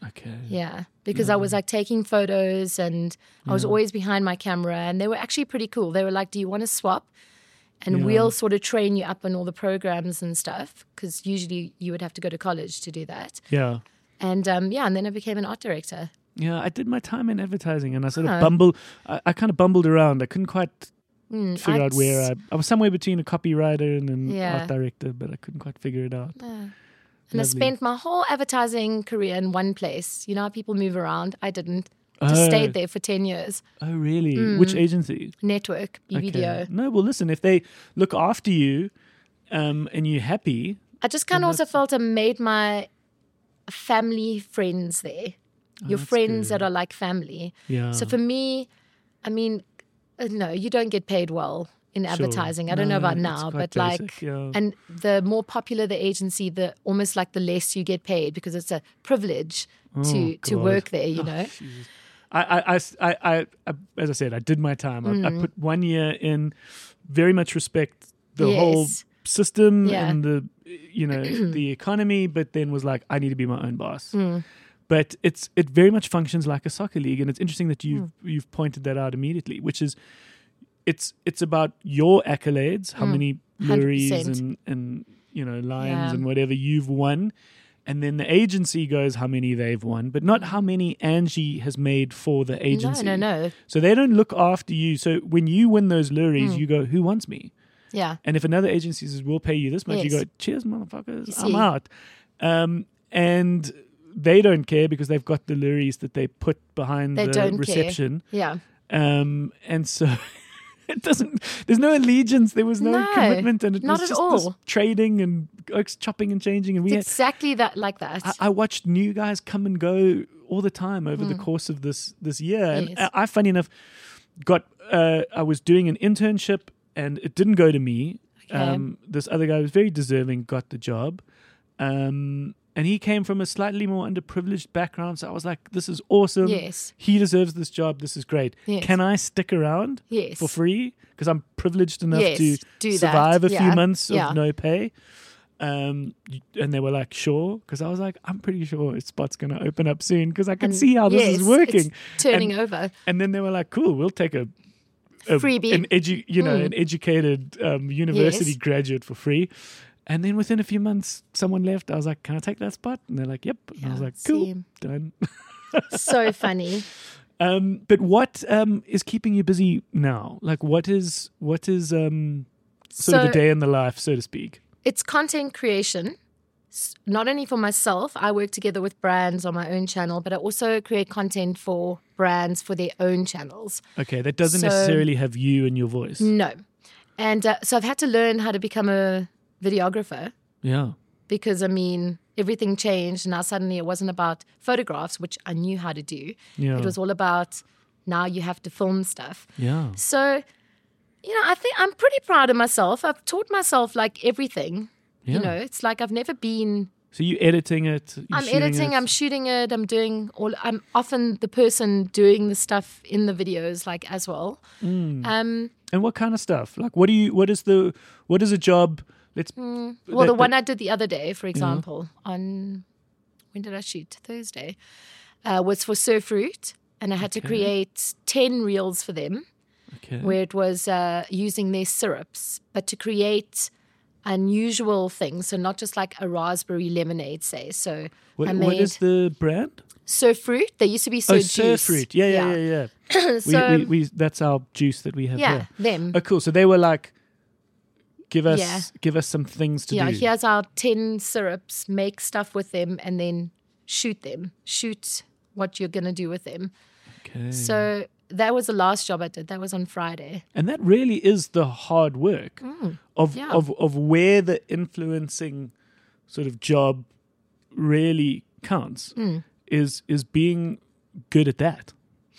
Okay. Yeah, because I was like taking photos and I was always behind my camera, and they were actually pretty cool. They were like, do you want to swap? And we'll sort of train you up on all the programs and stuff, because usually you would have to go to college to do that. Yeah. And and then I became an art director. Yeah, I did my time in advertising, and I sort of bumbled. I kind of bumbled around. I couldn't quite figure out where I was somewhere between a copywriter and an art director, but I couldn't quite figure it out. And I spent my whole advertising career in one place. You know how people move around? I didn't. Just stayed there for 10 years. Oh, really? Which agency? Network, BVDO. Okay. No, well, listen, if they look after you and you're happy. I just kind of also felt I made my family friends there. Your friends that are like family. Yeah. So for me, I mean, no, you don't get paid well in advertising. I don't know about now, but basic, and the more popular the agency, the almost like the less you get paid, because it's a privilege to work there, you know. I, as I said, I did my time. I put 1 year in, very much respect the whole system and the, you know, the economy, but then was like, I need to be my own boss. But it very much functions like a soccer league, and it's interesting that you've pointed that out immediately, which is it's about your accolades, how many lorries and you know lions and whatever you've won. And then the agency goes how many they've won, but not how many Angie has made for the agency. No. So they don't look after you. So when you win those lorries, you go, who wants me? Yeah. And if another agency says, we'll pay you this much, you go, cheers, motherfuckers, I'm out. And they don't care because they've got the lorries that they put behind the reception. Care. Yeah. And so... It doesn't. There's no allegiance. There was no commitment, and it not was at just all. this trading and chopping and changing. And it's exactly that, like that. I watched new guys come and go all the time over the course of this year. And I, funny enough, got. I was doing an internship, and it didn't go to me. Okay. This other guy was very deserving, got the job. And he came from a slightly more underprivileged background. So I was like, this is awesome. Yes. He deserves this job. This is great. Yes. Can I stick around for free? Because I'm privileged enough to survive a few months of no pay. And they were like, sure. Because I was like, I'm pretty sure a spot's going to open up soon because I can see how this is working. It's turning over. And then they were like, cool, we'll take a freebie. An educated university graduate for free. And then within a few months, someone left. I was like, can I take that spot? And they're like, yep. And I was like, cool, done. So funny. But what is keeping you busy now? Like, what is sort of a day in the life, so to speak? It's content creation. Not only for myself, I work together with brands on my own channel, but I also create content for brands for their own channels. Okay, that doesn't necessarily have you and your voice. No. And so I've had to learn how to become a videographer. Yeah. Because, I mean, everything changed. Now suddenly it wasn't about photographs, which I knew how to do. Yeah. It was all about now you have to film stuff. Yeah. So, you know, I think I'm pretty proud of myself. I've taught myself like everything. Yeah. You know, it's like I've never been... So you editing it? I'm editing, I'm shooting it, I'm often the person doing the stuff in the videos like as well. And what kind of stuff? Like what is a job... the one I did the other day, for example, on when did I shoot? Thursday, was for Surfroot, and I had to create 10 reels for them, where it was using their syrups, but to create unusual things, so not just like a raspberry lemonade, say. So what is the brand? Surfroot. They used to be Juice. Surfroot. Yeah. So we that's our juice that we have here. Them. Oh, cool. So they were like, give us some things to do. Yeah, here's our 10 syrups, make stuff with them, and then shoot them. Shoot what you're going to do with them. Okay. So that was the last job I did. That was on Friday. And that really is the hard work of where the influencing sort of job really counts is being good at that.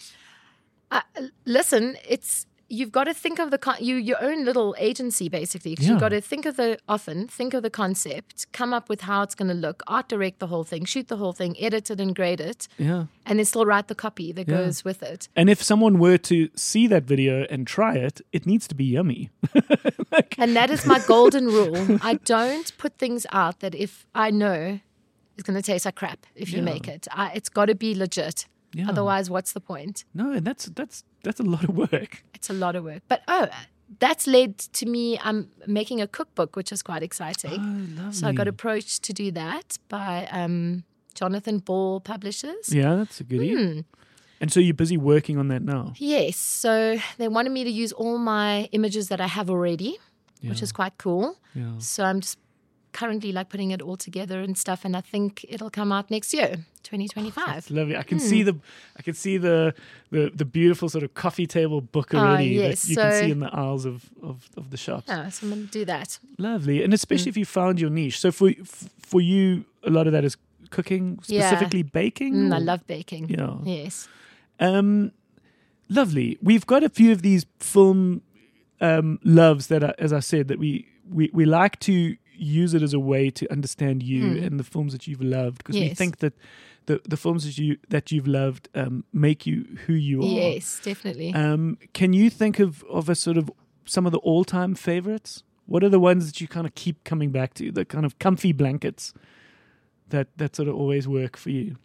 Listen, you've got to think of your own little agency, basically. You've got to think of the concept, come up with how it's going to look, art direct the whole thing, shoot the whole thing, edit it and grade it, and then still write the copy that goes with it. And if someone were to see that video and try it, it needs to be yummy. And that is my golden rule. I don't put things out that if I know it's going to taste like crap if you Yeah. make it. It's got to be legit. Yeah. Otherwise, what's the point? No, and that's a lot of work. It's a lot of work. But that's led to me. I'm making a cookbook, which is quite exciting. Oh, lovely. So I got approached to do that by Jonathan Ball Publishers. Yeah, that's a goodie. And so you're busy working on that now. Yes. So they wanted me to use all my images that I have already, which is quite cool. Yeah. So I'm just currently like putting it all together and stuff, and I think it'll come out next year, 2025. It's lovely. I can see the beautiful sort of coffee table book already yes. that you can So- see in the aisles of the shops. Yeah, so I'm going to do that. Lovely, and especially if you found your niche. So for you, a lot of that is cooking, Yeah. specifically baking. I or- love baking. Yeah. Yes. Lovely. We've got a few of these film loves that, are, as I said, that we like to use it as a way to understand you and the films that you've loved, because we Yes. think that the films that you've loved make you who you are. Yes, definitely. Can you think of a sort of some of the all-time favorites? What are the ones that you kind of keep coming back to? The kind of comfy blankets that sort of always work for you?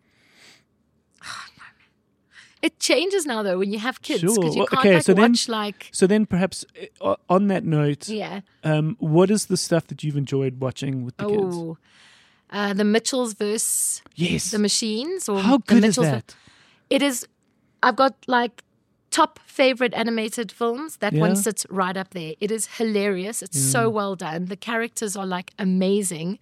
It changes now, though, when you have kids, because Sure. you Well, can't okay, so then- watch like So then, perhaps on that note, yeah. what is the stuff that you've enjoyed watching with the kids? Oh, the Mitchells versus Yes. the Machines. Or How the good is Mitchells that? It is. I've got like top favorite animated films. That Yeah? one sits right up there. It is hilarious. It's so well done. The characters are like amazing.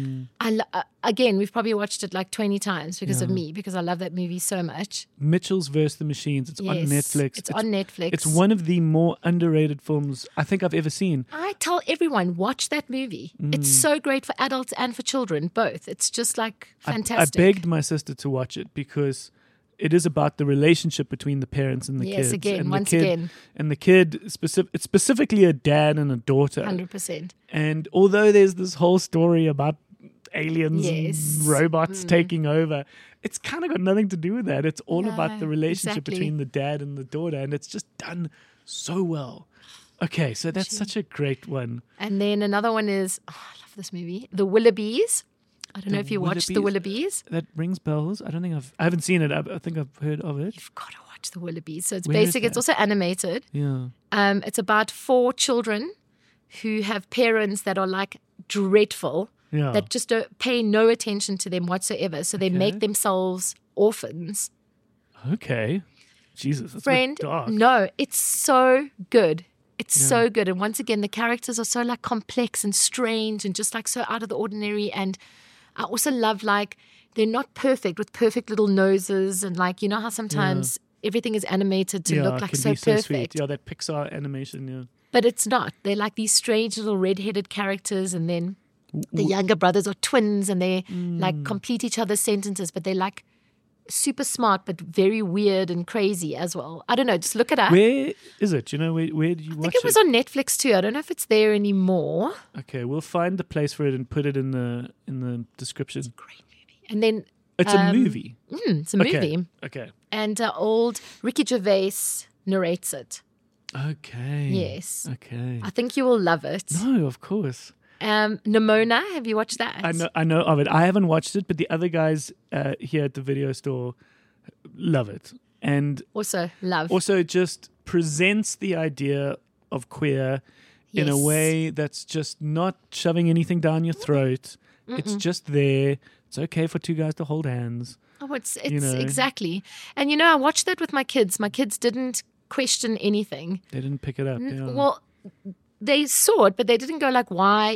Again, we've probably watched it like 20 times because of me, because I love that movie so much. Mitchell's versus the Machines. It's on Yes, Netflix. It's on Netflix. It's one of the more underrated films I think I've ever seen. I tell everyone, watch that movie. It's so great for adults and for children, both. It's just like fantastic. I begged my sister to watch it because it is about the relationship between the parents and the Yes, kids. again, and once the kid, again. And the kid, it's specifically a dad and a daughter. 100%. And although there's this whole story about aliens Yes. and robots taking over, it's kind of got nothing to do with that. It's all about No, the relationship exactly. between the dad and the daughter, and it's just done so well. Okay, so that's such a great one. And then another one is, I love this movie, The Willoughbys. I don't know if you watched The Willoughbys. That rings bells. I haven't seen it. I think I've heard of it. You've got to watch The Willoughbys. So it's Where is basic. It's that? also animated. Yeah. It's about 4 children who have parents that are like dreadful, Yeah. that just don't pay no attention to them whatsoever. So they make themselves orphans. Okay. Jesus, that's Friend, a bit dark. no, it's so good. It's so good. And once again, the characters are so like complex and strange and just like so out of the ordinary. And I also love like they're not perfect with perfect little noses, and like you know how sometimes everything is animated to look it like can so be so perfect. sweet. Yeah, that Pixar animation. Yeah. But it's not. They're like these strange little red-headed characters, and then the younger brothers are twins, and they like complete each other's sentences, but they're like super smart, but very weird and crazy as well. I don't know. Just look it up. Where is it? Do you know where did you watch I think it was on Netflix too. I don't know if it's there anymore. Okay, we'll find the place for it and put it in the description. Great movie. And then It's a movie. it's a movie, Okay. and old Ricky Gervais narrates it. Okay. Yes. Okay. I think you will love it. No, of course. Nimona, have you watched that? I know of it. I haven't watched it, but the other guys here at the video store love it, and Also love. also just presents the idea of queer in a Yes. way that's just not shoving anything down your throat. It's just there. It's okay for 2 guys to hold hands. Oh, it's you know. exactly. And you know, I watched that with my kids. My kids didn't question anything. They didn't pick it up. Yeah. Well, they saw it, but they didn't go like, why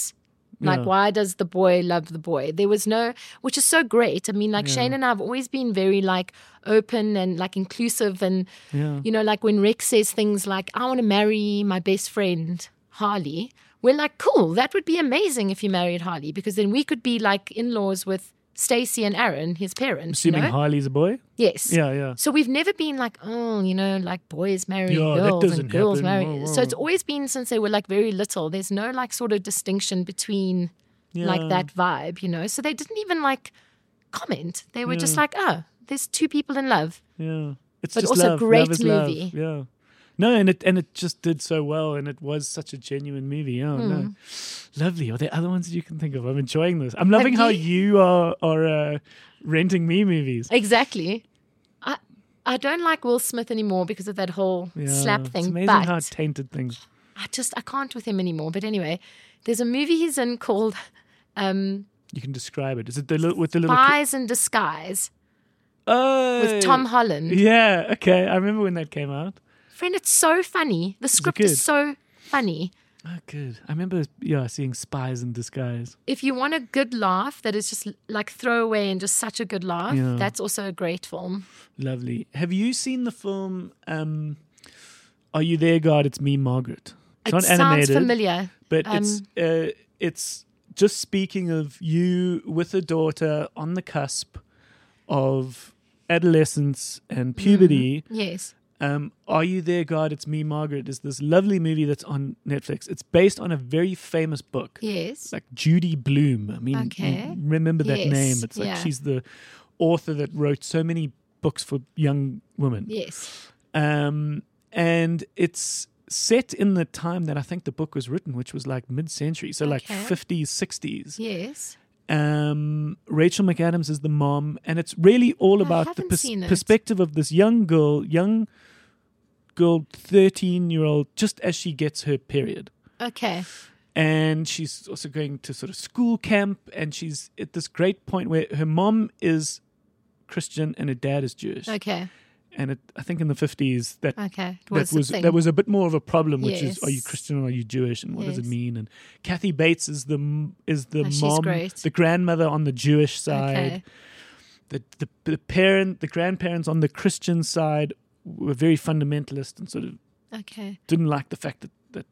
does the boy love the boy? There was no, which is so great. I mean, like Shane and I have always been very like open and like inclusive, and Yeah. you know, like when Rex says things like, I want to marry my best friend, Harley, we're like, cool, that would be amazing if you married Harley, because then we could be like in-laws with Stacey and Aaron, his parents. Assuming you know? Harley's a boy. Yes. Yeah, yeah. So we've never been like, oh, you know, like boys marry Yeah, that girls doesn't and girls happen. marry. Whoa, So whoa. it's always been since they were like very little. There's no like sort of distinction between like Yeah. that vibe, you know. So they didn't even like comment. They were just Yeah. like, oh, there's 2 people in love. Yeah. It's But just also love. great Love is love. movie. Yeah. No, and it just did so well, and it was such a genuine movie. Oh no, lovely. Are there other ones that you can think of? I'm enjoying this. I'm loving how you are renting me movies. Exactly. I don't like Will Smith anymore because of that whole slap thing. It's amazing but how tainted things. I can't with him anymore. But anyway, there's a movie he's in called You can describe it. Is it with the little? Spies in Disguise Oh, with Tom Holland. Yeah. Okay, I remember when that came out. Friend, it's so funny. The script good? is so funny. Oh, good. I remember, seeing Spies in Disguise. If you want a good laugh that is just like throwaway and just such a good laugh, Yeah. that's also a great film. Lovely. Have you seen the film Are You There, God? It's Me, Margaret. It's not sounds animated, familiar. but it's just speaking of you with a daughter on the cusp of adolescence and puberty. Yes. Are You There, God? It's Me, Margaret is this lovely movie that's on Netflix. It's based on a very famous book. Yes. Like Judy Blume. I mean, Okay. you remember that Yes, name. It's like yeah. she's the author that wrote so many books for young women. Yes. And it's set in the time that I think the book was written, which was like mid-century. So like Okay. 50s, 60s. Yes. Rachel McAdams is the mom, and it's really all about the haven't seen it. perspective of this young girl, 13-year-old, just as she gets her period. Okay. And she's also going to sort of school camp, and she's at this great point where her mom is Christian and her dad is Jewish. Okay. And I think in the 50s that Okay. that was a bit more of a problem, which is, Yes. are you Christian or are you Jewish, and what does it Yes. mean? And Kathy Bates is the she's mom, great. the grandmother on the Jewish side. Okay. The grandparents on the Christian side were very fundamentalist and sort of Okay. didn't like the fact that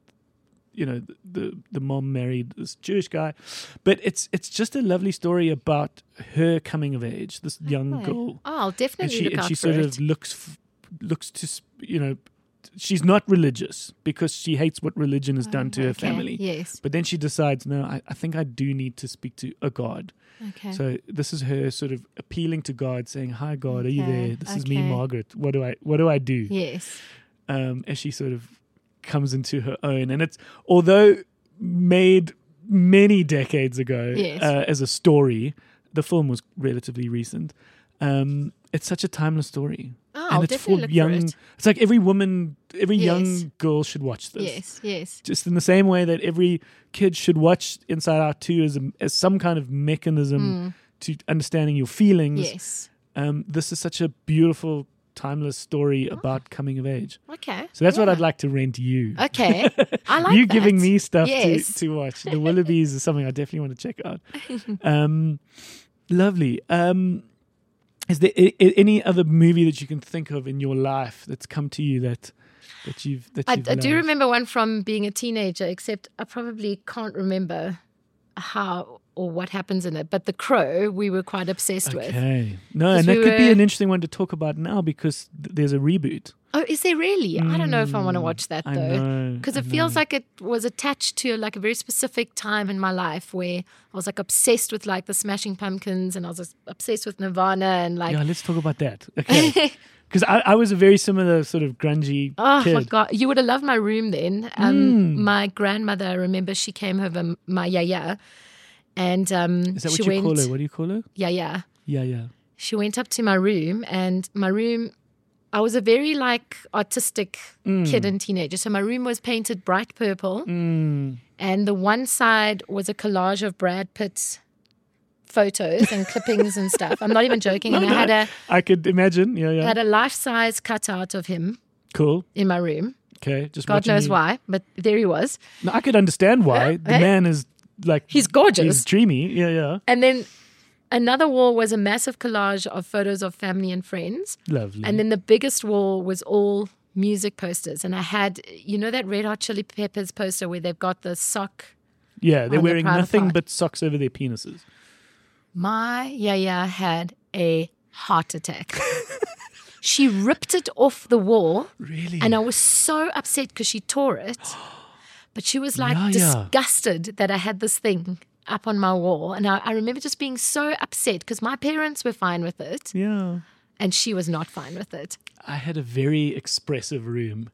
the mom married this Jewish guy. But it's just a lovely story about her coming of age, this young Okay. girl. Oh, I'll definitely And look out she for sort it. of looks to, she's not religious because she hates what religion has done to her Okay. family. Yes. But then she decides, no, I think I do need to speak to a God. Okay. So this is her sort of appealing to God, saying, "Hi God, are you Okay, there? This is me, okay. Margaret. What do I do?" Yes. As she sort of comes into her own. And it's, although made many decades ago Yes. as a story, the film was relatively recent. It's such a timeless story. Oh, And I'll it's definitely for look young. for it. It's like every woman, every Yes. young girl should watch this. Yes. Yes. Just in the same way that every kid should watch Inside Out 2 as some kind of mechanism to understanding your feelings. Yes. This is such a beautiful, timeless story about coming of age. Okay. So that's what Yeah. I'd like to rent you. Okay. I like You that. giving me stuff Yes. to watch. The Willoughbys is something I definitely want to check out. Lovely. Is there any other movie that you can think of in your life that's come to you that you've I loved? do remember one from being a teenager, except I probably can't remember how or what happens in it. But The Crow, we were quite obsessed with. Okay. No, 'Cause and that we could be were- an interesting one to talk about now because there's a reboot. Oh, is there really? I don't know if I want to watch that I though, know, because I it feels know. like it was attached to like a very specific time in my life where I was like obsessed with like the Smashing Pumpkins, and I was obsessed with Nirvana, and like Yeah, let's talk about that. Okay. Because I was a very similar sort of grungy oh kid. my god, you would have loved my room then. My grandmother, I remember she came over, my yaya, and Is that what she you went call her? What do you call her? yaya. Yeah, yeah. She went up to my room, and my room, I was a very like artistic kid and teenager. So my room was painted bright purple, and the one side was a collage of Brad Pitt's photos and clippings and stuff. I'm not even joking. And I could imagine. Yeah, yeah. I had a life-size cutout of him Cool. in my room. Okay. Just God watching knows you. why, but there he was. No, I could understand why. The Eh? man is like He's gorgeous. He's dreamy. Yeah, yeah. And then another wall was a massive collage of photos of family and friends. Lovely. And then the biggest wall was all music posters. And I had, you know, that Red Hot Chili Peppers poster where they've got the sock. yeah, they're on the wearing private nothing part. but socks over their penises. My yaya had a heart attack. She ripped it off the wall. Really? And I was so upset because she tore it. But she was like Yaya. disgusted that I had this thing up on my wall. And I remember just being so upset because my parents were fine with it Yeah. and she was not fine with it. I had a very expressive room.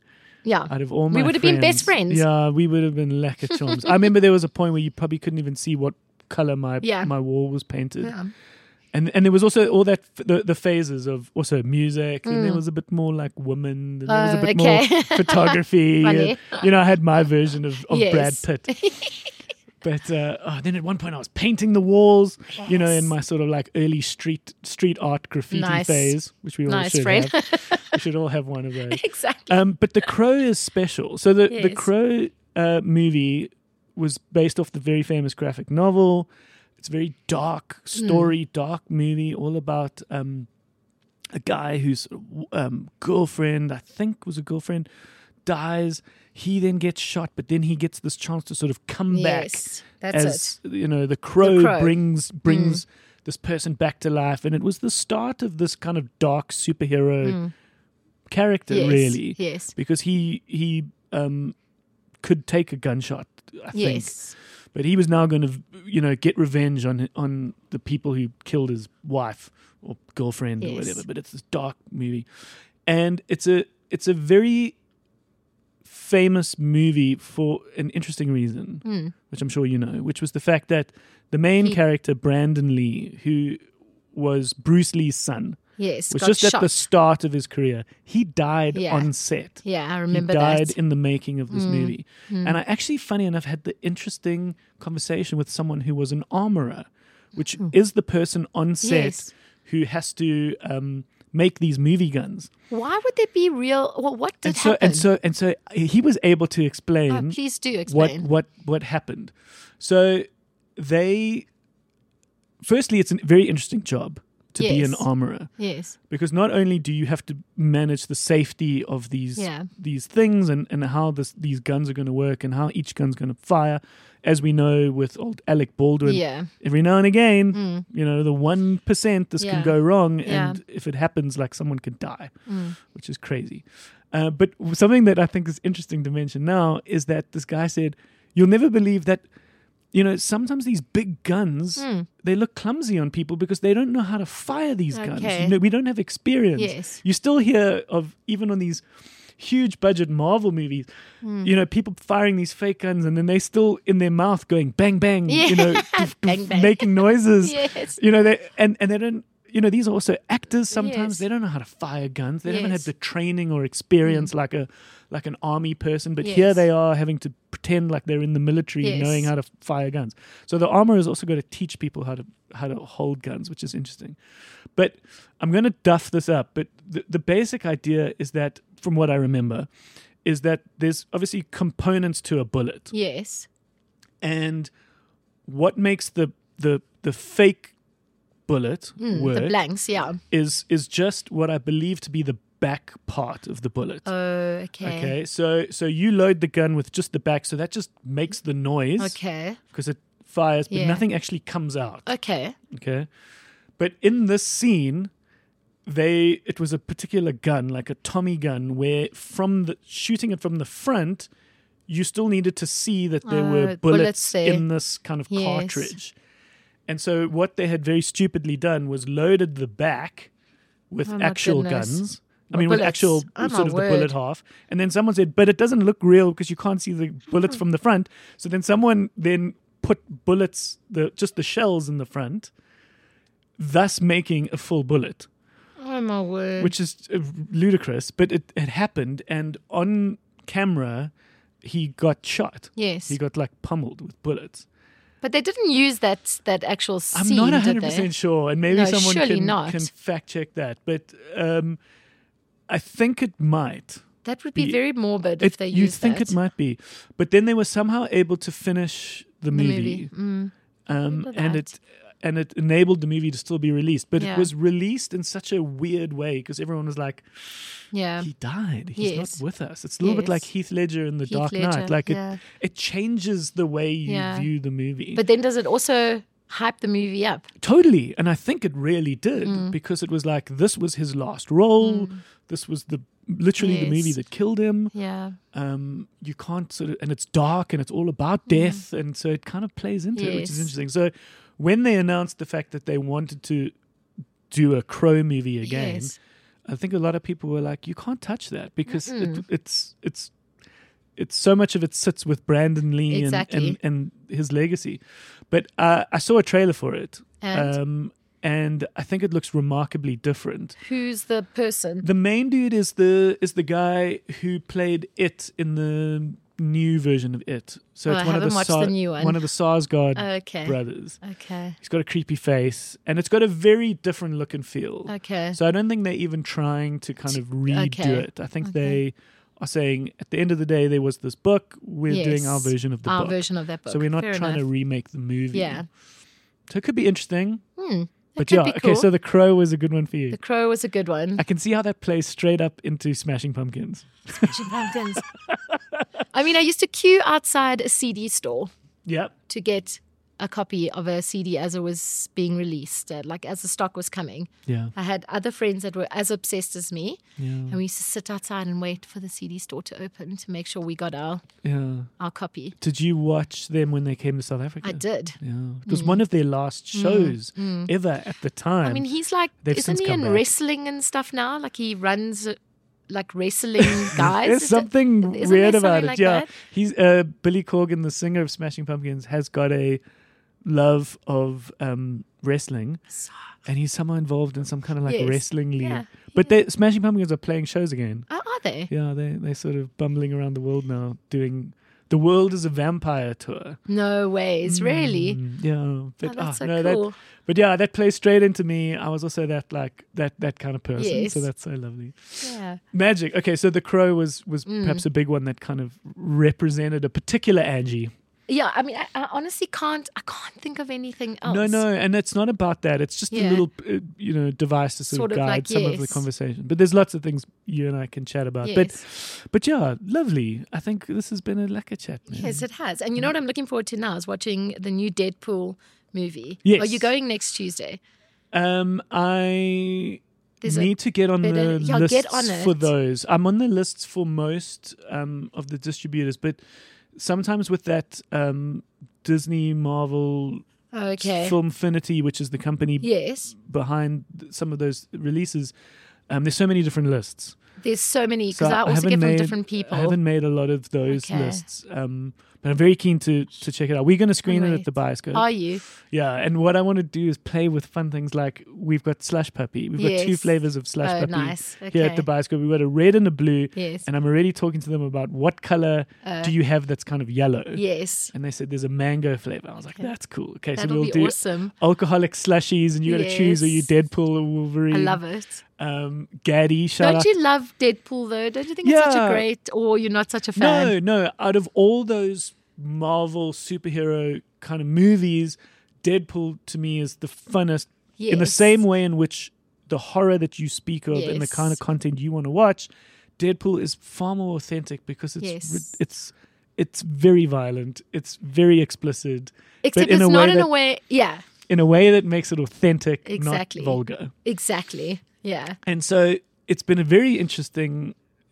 Yeah. Out of all my We would have been best friends. Yeah, we would have been lacquer charms. I remember there was a point where you probably couldn't even see what color my wall was painted. Yeah. And there was also all that the phases of also music, and there was a bit more like women, and there was a bit more photography. Funny. And, I had my version of Yes. Brad Pitt. But then at one point I was painting the walls, in my sort of like early street art graffiti phase, which we all should friend. have. We should all have one of those. Exactly. But The Crow is special. So the Crow movie was based off the very famous graphic novel. It's a very dark story, dark movie, all about a guy whose girlfriend, I think was a girlfriend, dies. He then gets shot, but then he gets this chance to sort of come back. That's as the crow brings this person back to life, and it was the start of this kind of dark superhero character, really. Yes. Because he could take a gunshot, I think. Yes. But he was now going to, get revenge on the people who killed his wife or girlfriend or whatever. But it's this dark movie, and it's a very famous movie for an interesting reason, which I'm sure you know, which was the fact that the main character, Brandon Lee, who was Bruce Lee's son, was just shot at the start of his career. He died on set. Yeah, I remember he that. died in the making of this movie. And I actually, funny enough, had the interesting conversation with someone who was an armorer, which is the person on set who has to make these movie guns. Why would there be real? Well, what did happen? And so he was able to explain. Please do explain what happened. So firstly, it's a very interesting job to be an armorer. Yes. Because not only do you have to manage the safety of these things and how these guns are going to work and how each gun's going to fire, as we know with old Alec Baldwin, every now and again, the 1% this can go wrong, and if it happens, like someone could die, which is crazy. But something that I think is interesting to mention now is that this guy said, you'll never believe that sometimes these big guns, they look clumsy on people because they don't know how to fire these guns. We don't have experience. Yes. You still hear of, even on these huge budget Marvel movies, people firing these fake guns and then they still in their mouth going bang, bang, bang, bang. making noises. Yes. They don't, these are also actors sometimes. Yes. They don't know how to fire guns. They haven't had the training or experience like an army person. But here they are having to pretend like they're in the military, knowing how to fire guns. So the armor has also got to teach people how to hold guns, which is interesting. But I'm going to duff this up. But the basic idea is that, from what I remember, is that there's obviously components to a bullet. Yes. And what makes the fake bullet work, the blanks, is just what I believe to be the back part of the bullet. Oh, okay. Okay, so you load the gun with just the back, so that just makes the noise. Okay. Because it fires, but nothing actually comes out. Okay. Okay. But in this scene, it was a particular gun, like a Tommy gun, where shooting it from the front, you still needed to see that there were bullets in this kind of cartridge. And so what they had very stupidly done was loaded the back with actual guns. With actual sort of the bullet half. And then someone said, but it doesn't look real because you can't see the bullets from the front. So then someone put bullets, just the shells in the front, thus making a full bullet. Oh, my word. Which is ludicrous, but it happened. And on camera, he got shot. Yes. He got pummeled with bullets. But they didn't use that actual scene, I'm not did 100% they? sure, and maybe someone can fact check that. But I think it might. That would be very morbid if they used that. You'd think it might be. But then they were somehow able to finish the movie. And it enabled the movie to still be released. But it was released in such a weird way because everyone was like, he died. He's not with us. It's a little bit like Heath Ledger in The Dark Knight. Like it changes the way you view the movie. But then does it also hype the movie up? Totally. And I think it really did because it was like, this was his last role. This was literally the movie that killed him. Yeah. You can't and it's dark and it's all about death. And so it kind of plays into it, which is interesting. So when they announced the fact that they wanted to do a Crow movie again, I think a lot of people were like, you can't touch that because it's it's so much of it sits with Brandon Lee Exactly. and his legacy. But I saw a trailer for it, And? and I think it looks remarkably different. Who's the person? The main dude is the guy who played It in the new version of It. So Oh, it's I one of haven't watched the new one. of the Sarsgaard Okay. brothers. Okay. He's got a creepy face, and it's got a very different look and feel. Okay. So I don't think they're even trying to kind of redo Okay. it. I think Okay. they are saying at the end of the day there was this book. We're Yes. doing our version of the Our book. version of that book. So we're not Fair trying to enough. remake the movie. Yeah. So it could be interesting. That But could yeah, be okay, cool. so The Crow was a good one for you. The Crow was a good one. I can see how that plays straight up into Smashing Pumpkins. Pumpkins. I mean, I used to queue outside a CD store Yep. to get a copy of a CD as it was being released, like as the stock was coming. Yeah. I had other friends that were as obsessed as me, Yeah. and we used to sit outside and wait for the CD store to open to make sure we got our Yeah. copy. Did you watch them when they came to South Africa? I did. Yeah. It was one of their last shows ever at the time. I mean, he's like, They've isn't since he come in back. wrestling and stuff now? Like he runs like wrestling guys. There's Is it- something isn't weird there about something it. like Yeah. that? He's Billy Corgan, the singer of Smashing Pumpkins, has got a love of wrestling. And he's somehow involved in some kind of like Yes. wrestling league. Yeah. But they Smashing Pumpkins are playing shows again. Oh, are they? Yeah, they're sort of bumbling around the world now, doing The World is a Vampire tour. No ways, really. Yeah, but that's so no, cool. but yeah, that plays straight into me. I was also that kind of person, Yes. so that's so lovely. Yeah. Magic. Okay, so The Crow was Mm. perhaps a big one that kind of represented a particular Angie. Yeah, I mean, I honestly can't think of anything else. No, and it's not about that. It's just a Yeah. little, device to sort Sort of of guide like, some of the yes. conversation. But there's lots of things you and I can chat about. Yes. But yeah, lovely. I think this has been a lekker chat, man. Yes, it has. And you know what I'm looking forward to now is watching the new Deadpool movie. Yes. Are you going next Tuesday? I There's need to get on the better- yeah, lists get on for it. those. I'm on the lists for most of the distributors, but sometimes with that Disney Marvel Okay. Filmfinity, which is the company Yes. behind some of those releases, there's so many different lists. There's so many So because I also haven't get from made- different people. I haven't made a lot of those Okay. lists, but I'm very keen to check it out. We're going to screen it Great. at the Bioscope. Are you? Yeah, and what I want to do is play with fun things like we've got Slush Puppy. We've got two Yes. flavors of Slush Oh, Puppy nice. here at the Okay. Bioscope. We've got a red and a blue, Yes. and I'm already talking to them about what color do you have that's kind of yellow. Yes. And they said there's a mango flavor. I was like, that's cool. Okay, so That'll we'll be do awesome. alcoholic slushies, and you got to choose: are you Yes. Deadpool or Wolverine? I love it. Gaddy, shout Don't out. you love Deadpool though? Don't you think it's such Yeah. a great, or you're not such a fan? No. Out of all those Marvel superhero kind of movies, Deadpool to me is the funnest. In the Yes. same way in which the horror that you speak of and the Yes. kind of content you want to watch, Deadpool is far more authentic because Yes. it's very violent, it's very explicit, Except but in it's a not way in that a way. Yeah. in a way that makes it authentic, Exactly. not vulgar. Exactly. Yeah. And so it's been a very interesting,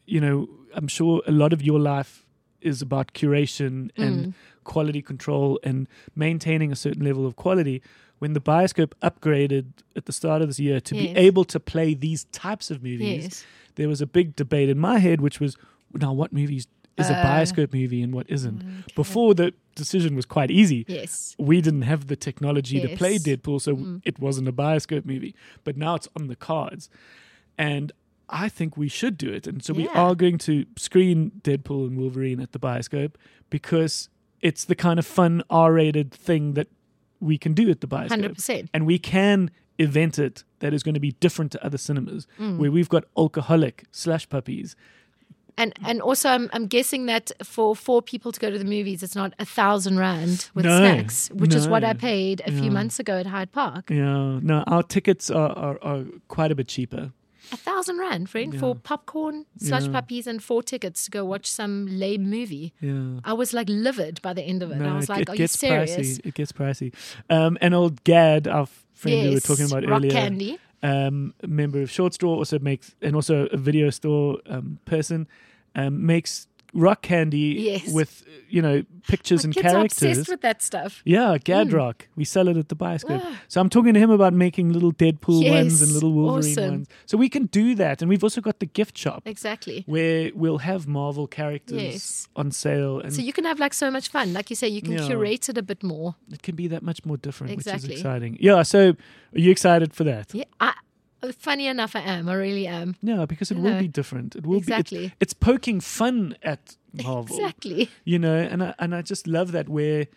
I'm sure a lot of your life is about curation and quality control and maintaining a certain level of quality. When the Bioscope upgraded at the start of this year to be Yes. able to play these types of movies, Yes. there was a big debate in my head, which was, now what movies is a Bioscope movie and what isn't? Before, the decision was quite easy. Yes. We didn't have the technology to play Yes. Deadpool, so it wasn't a Bioscope movie. But now it's on the cards. And I think we should do it. And so we Yeah. are going to screen Deadpool and Wolverine at the Bioscope because it's the kind of fun R-rated thing that we can do at the Bioscope. 100%. And we can event it that is going to be different to other cinemas Mm. where we've got alcoholic Slush Puppies. And also, I'm guessing that for 4 people to go to the movies, it's not 1,000 rand with No, snacks, which is what no. I paid a few months ago at Hyde Park. Yeah, no, our tickets are quite a bit cheaper. 1,000 rand, friend, for popcorn, slush Yeah. puppies, and 4 tickets to go watch some lame movie. Yeah. I was like livid by the end of it. I was like, "Are you gets serious?" pricey. It gets pricey. And old Gad, our friend we were Yes, talking about Rock earlier, Candy. a member of Short Straw, also makes, and also a video store person, makes rock candy Yes. with pictures My and kids are characters. obsessed with that stuff. Yeah, Gadrock. We sell it at the Bioscope. So I'm talking to him about making little Deadpool ones and Yes, little Wolverine awesome. ones. So we can do that. And we've also got the gift shop Exactly. where we'll have Marvel characters Yes. on sale. And So you can have like so much fun. Like you say, you can Yeah. curate it a bit more. it can be that much more different, which Exactly. is exciting. Yeah, so are you excited for that? Yeah. Funny enough, I am. I really am. Yeah, because it will know. be different. It will Exactly. be. It's poking fun at Marvel. Exactly. And I just love that where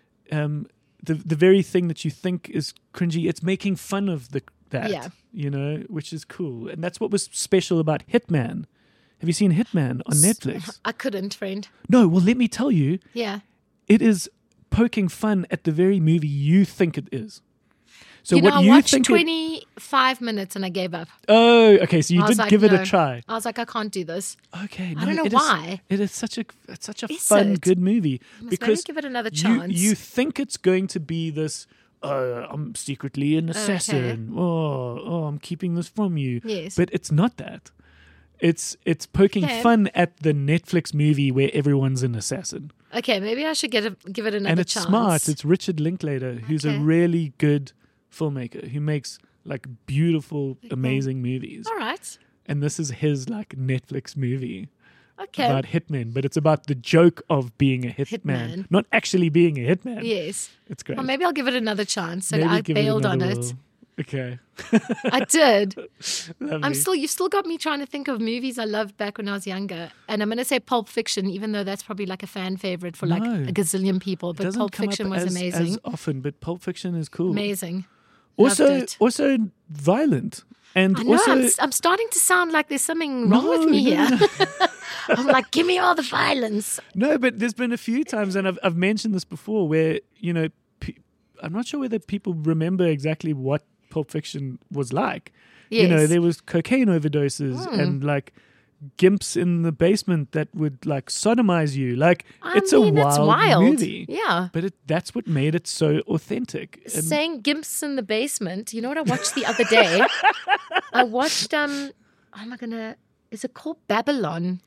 the very thing that you think is cringy, it's making fun of that. Yeah. Which is cool. And that's what was special about Hitman. Have you seen Hitman on Netflix? I couldn't, friend. No, well, let me tell you, Yeah. it is poking fun at the very movie you think it is. So You know, what I you watched think 25 minutes and I gave up. Oh, okay. So you I was did like, give it no. a try. I was like, I can't do this. Okay, I don't know it is- why. it is such a Is fun, it? good movie Must because maybe give it another chance. You think it's going to be this. I'm secretly an assassin. Oh, I'm keeping this from you. Yes. But it's not that. It's poking Okay. fun at the Netflix movie where everyone's an assassin, Okay, maybe I should give it another and it's chance. smart. It's Richard Linklater, who's a Okay. really good filmmaker who makes like beautiful, amazing movies. All right. And this is his like Netflix movie Okay. about hitmen, but it's about the joke of being a hitman, Hitman. not actually being a hitman. Yes. It's great. Well, maybe I'll give it another chance. So Maybe I give bailed on another it. whirl. Okay. I did. Lovely. You've still got me trying to think of movies I loved back when I was younger. And I'm going to say Pulp Fiction, even though that's probably like a fan favorite for like No. a gazillion people. It But doesn't Pulp come Fiction up was as amazing. often, but Pulp Fiction is cool. Amazing. Also, Loved it. also violent. And I know, also, I'm starting to sound like there's something wrong with me No, here. I'm like, give me all the violence. no, but there's been a few times, and I've mentioned this before, where I'm not sure whether people remember exactly what Pulp Fiction was like. Yes. There was cocaine overdoses and like gimps in the basement that would like sodomize you. Like it's a it's wild. movie. Yeah. But that's what made it so authentic. And Saying gimps in the basement. You know what I watched the other day? I watched is it called Babylon?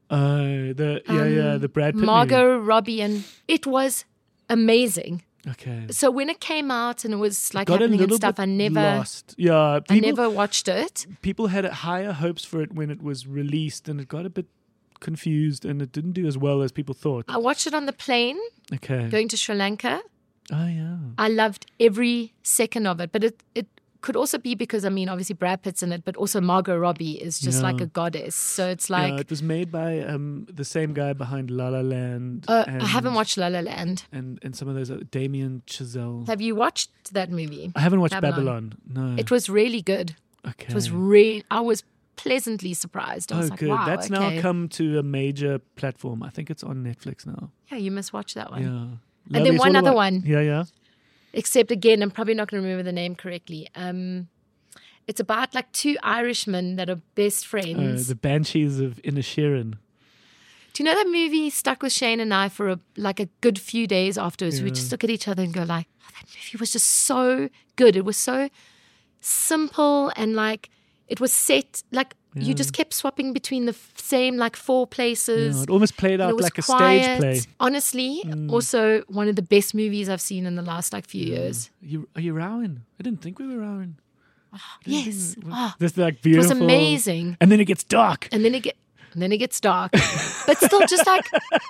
the Brad Pitt Margot Robbie, and it was amazing. movie. Okay. So when it came out and it was like Got a happening and little stuff, bit I never lost. Yeah, I never watched it. people had higher hopes for it when it was released, and it got a bit confused, and it didn't do as well as people thought. I watched it on the plane Okay. going to Sri Lanka. Oh yeah. I loved every second of it, but it could also be because obviously Brad Pitt's in it, but also Margot Robbie is just Yeah. like a goddess. So it's Yeah, like it was made by the same guy behind La La Land. I haven't watched La La Land. and some of those Damien Chazelle. Have you watched that movie? I haven't watched Babylon? Babylon. No. It was really good. okay. It was I was pleasantly surprised. I was like, good. wow, That's okay. now come to a major platform. I think it's on Netflix now. Yeah, you must watch that one. Yeah. And then It's one all other about- one. Yeah. Except again, I'm probably not going to remember the name correctly. It's about like two Irishmen that are best friends. The Banshees of Inisherin. Do you know that movie stuck with Shane and I for a good few days afterwards? We just look at each other and go like, oh, that movie was just so good. It was so simple and like it was set like you just kept swapping between the same like four places. Yeah, it almost played And it out was like a quiet. stage play. Honestly, also one of the best movies I've seen in the last like few years. Are you rowing? I didn't think we were rowing. Yes. This like It beautiful. was amazing. And then it gets dark. And then it gets dark. But still just like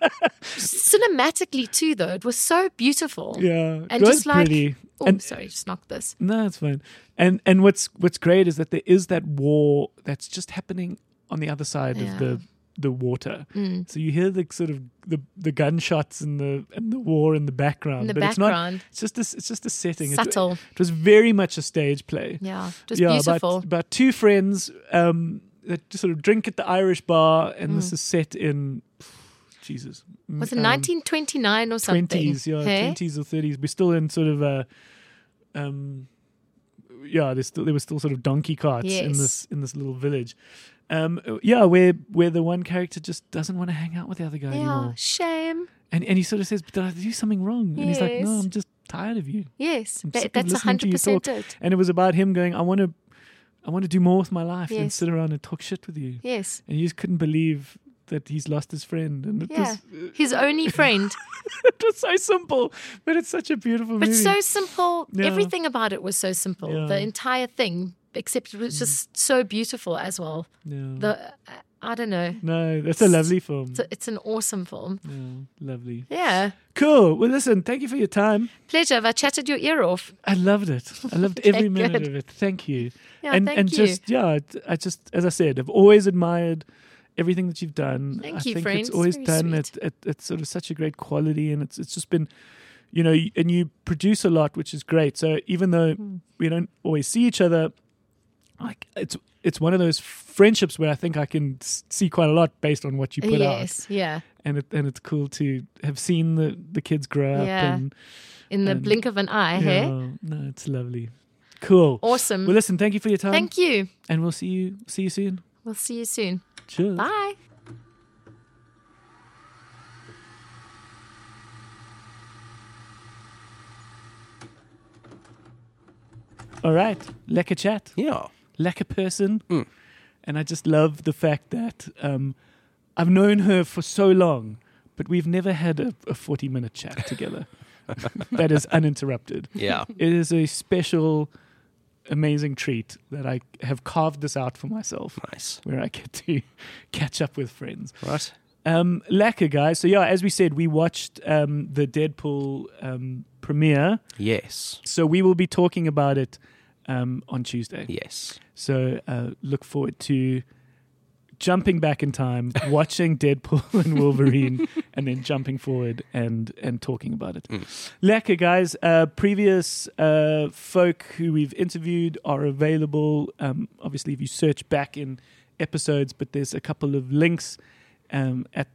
cinematically too though. It was so beautiful. Yeah. And it was just like pretty. oh, And sorry, just knocked this. no, it's fine. And what's great is that there is that war that's just happening on the other side Yeah. of the water. So you hear the sort of the gunshots and the war in the background. In the but background. it's just a setting. Subtle. It was very much a stage play. Yeah. Just beautiful. About two friends that just sort of drink at the Irish bar, and this is set in Jesus. Was it 1929 or something? 20s, yeah, Hey? 20s or 30s. We're still in sort of there were still sort of donkey carts in this little village. Where the one character just doesn't want to hang out with the other guy Yeah, anymore. shame. And he sort of says, "But did I do something wrong?" And he's like, "No, Yes. I'm just tired of you. Yes, I'm sick of that's listening to you 100% talk." it. And it was about him going, I want to do more with my life than Yes. sit around and talk shit with you. Yes. And you just couldn't believe that he's lost his friend, and Yeah. His only friend. it was so simple, but it's such a beautiful But movie. so simple. Yeah. Everything about it was so simple. Yeah. The entire thing, except it was just so beautiful as well. Yeah. I don't know. No, that's a lovely film. It's an awesome film. Yeah, lovely. Yeah. Cool. Well, listen, thank you for your time. Pleasure. Have I chatted your ear off? I loved it. I loved Okay, every minute good. of it. Thank you. Yeah, and thank and you. just I just, as I said, I've always admired everything that you've done. Thank I you, think friends. it's always Very done sweet. at sort of such a great quality, and it's just been, and you produce a lot, which is great. So even though we don't always see each other, like it's one of those friendships where I think I can see quite a lot based on what you put out, Yes. Yeah. and it's cool to have seen the kids grow up. Yeah. And In the And- blink of an eye, yeah, hey? no, it's lovely. Cool. Awesome. Well, listen, thank you for your time. Thank you. And we'll see you soon. We'll see you soon. Cheers. Bye. All right. Lekker chat. Yeah. Lekker person. Mm. And I just love the fact that I've known her for so long, but we've never had a 40-minute chat together that is uninterrupted. Yeah. It is a special, amazing treat that I have carved this out for myself, Nice. where I get to catch up with friends. Right. Lekker, guys. So, yeah, as we said, we watched the Deadpool premiere. Yes. So we will be talking about it on Tuesday. Yes. So look forward to jumping back in time, watching Deadpool and Wolverine, and then jumping forward and talking about it. Lekker, guys. Previous folk who we've interviewed are available. Obviously, if you search back in episodes, but there's a couple of links at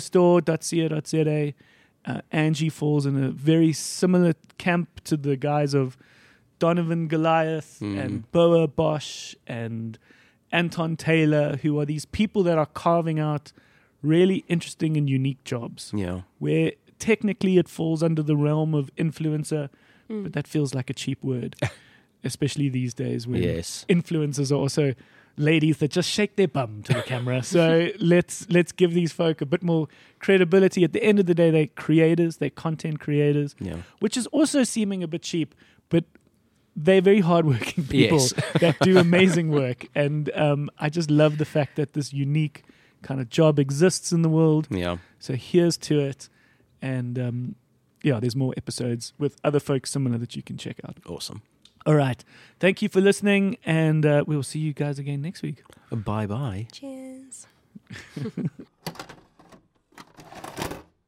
thevideostore.co.za. Angie falls in a very similar camp to the guys of Donovan Goliath and Boa Bosch and Anton Taylor, who are these people that are carving out really interesting and unique jobs, Yeah. where technically it falls under the realm of influencer, but that feels like a cheap word, especially these days when Yes. influencers are also ladies that just shake their bum to the camera. So let's give these folk a bit more credibility. At the end of the day, they're creators, they're content creators, Yeah. which is also seeming a bit cheap, but they're very hardworking people Yes. that do amazing work. And I just love the fact that this unique kind of job exists in the world. Yeah. So here's to it. And there's more episodes with other folks similar that you can check out. Awesome. All right. Thank you for listening, and we'll see you guys again next week. Bye-bye. Cheers.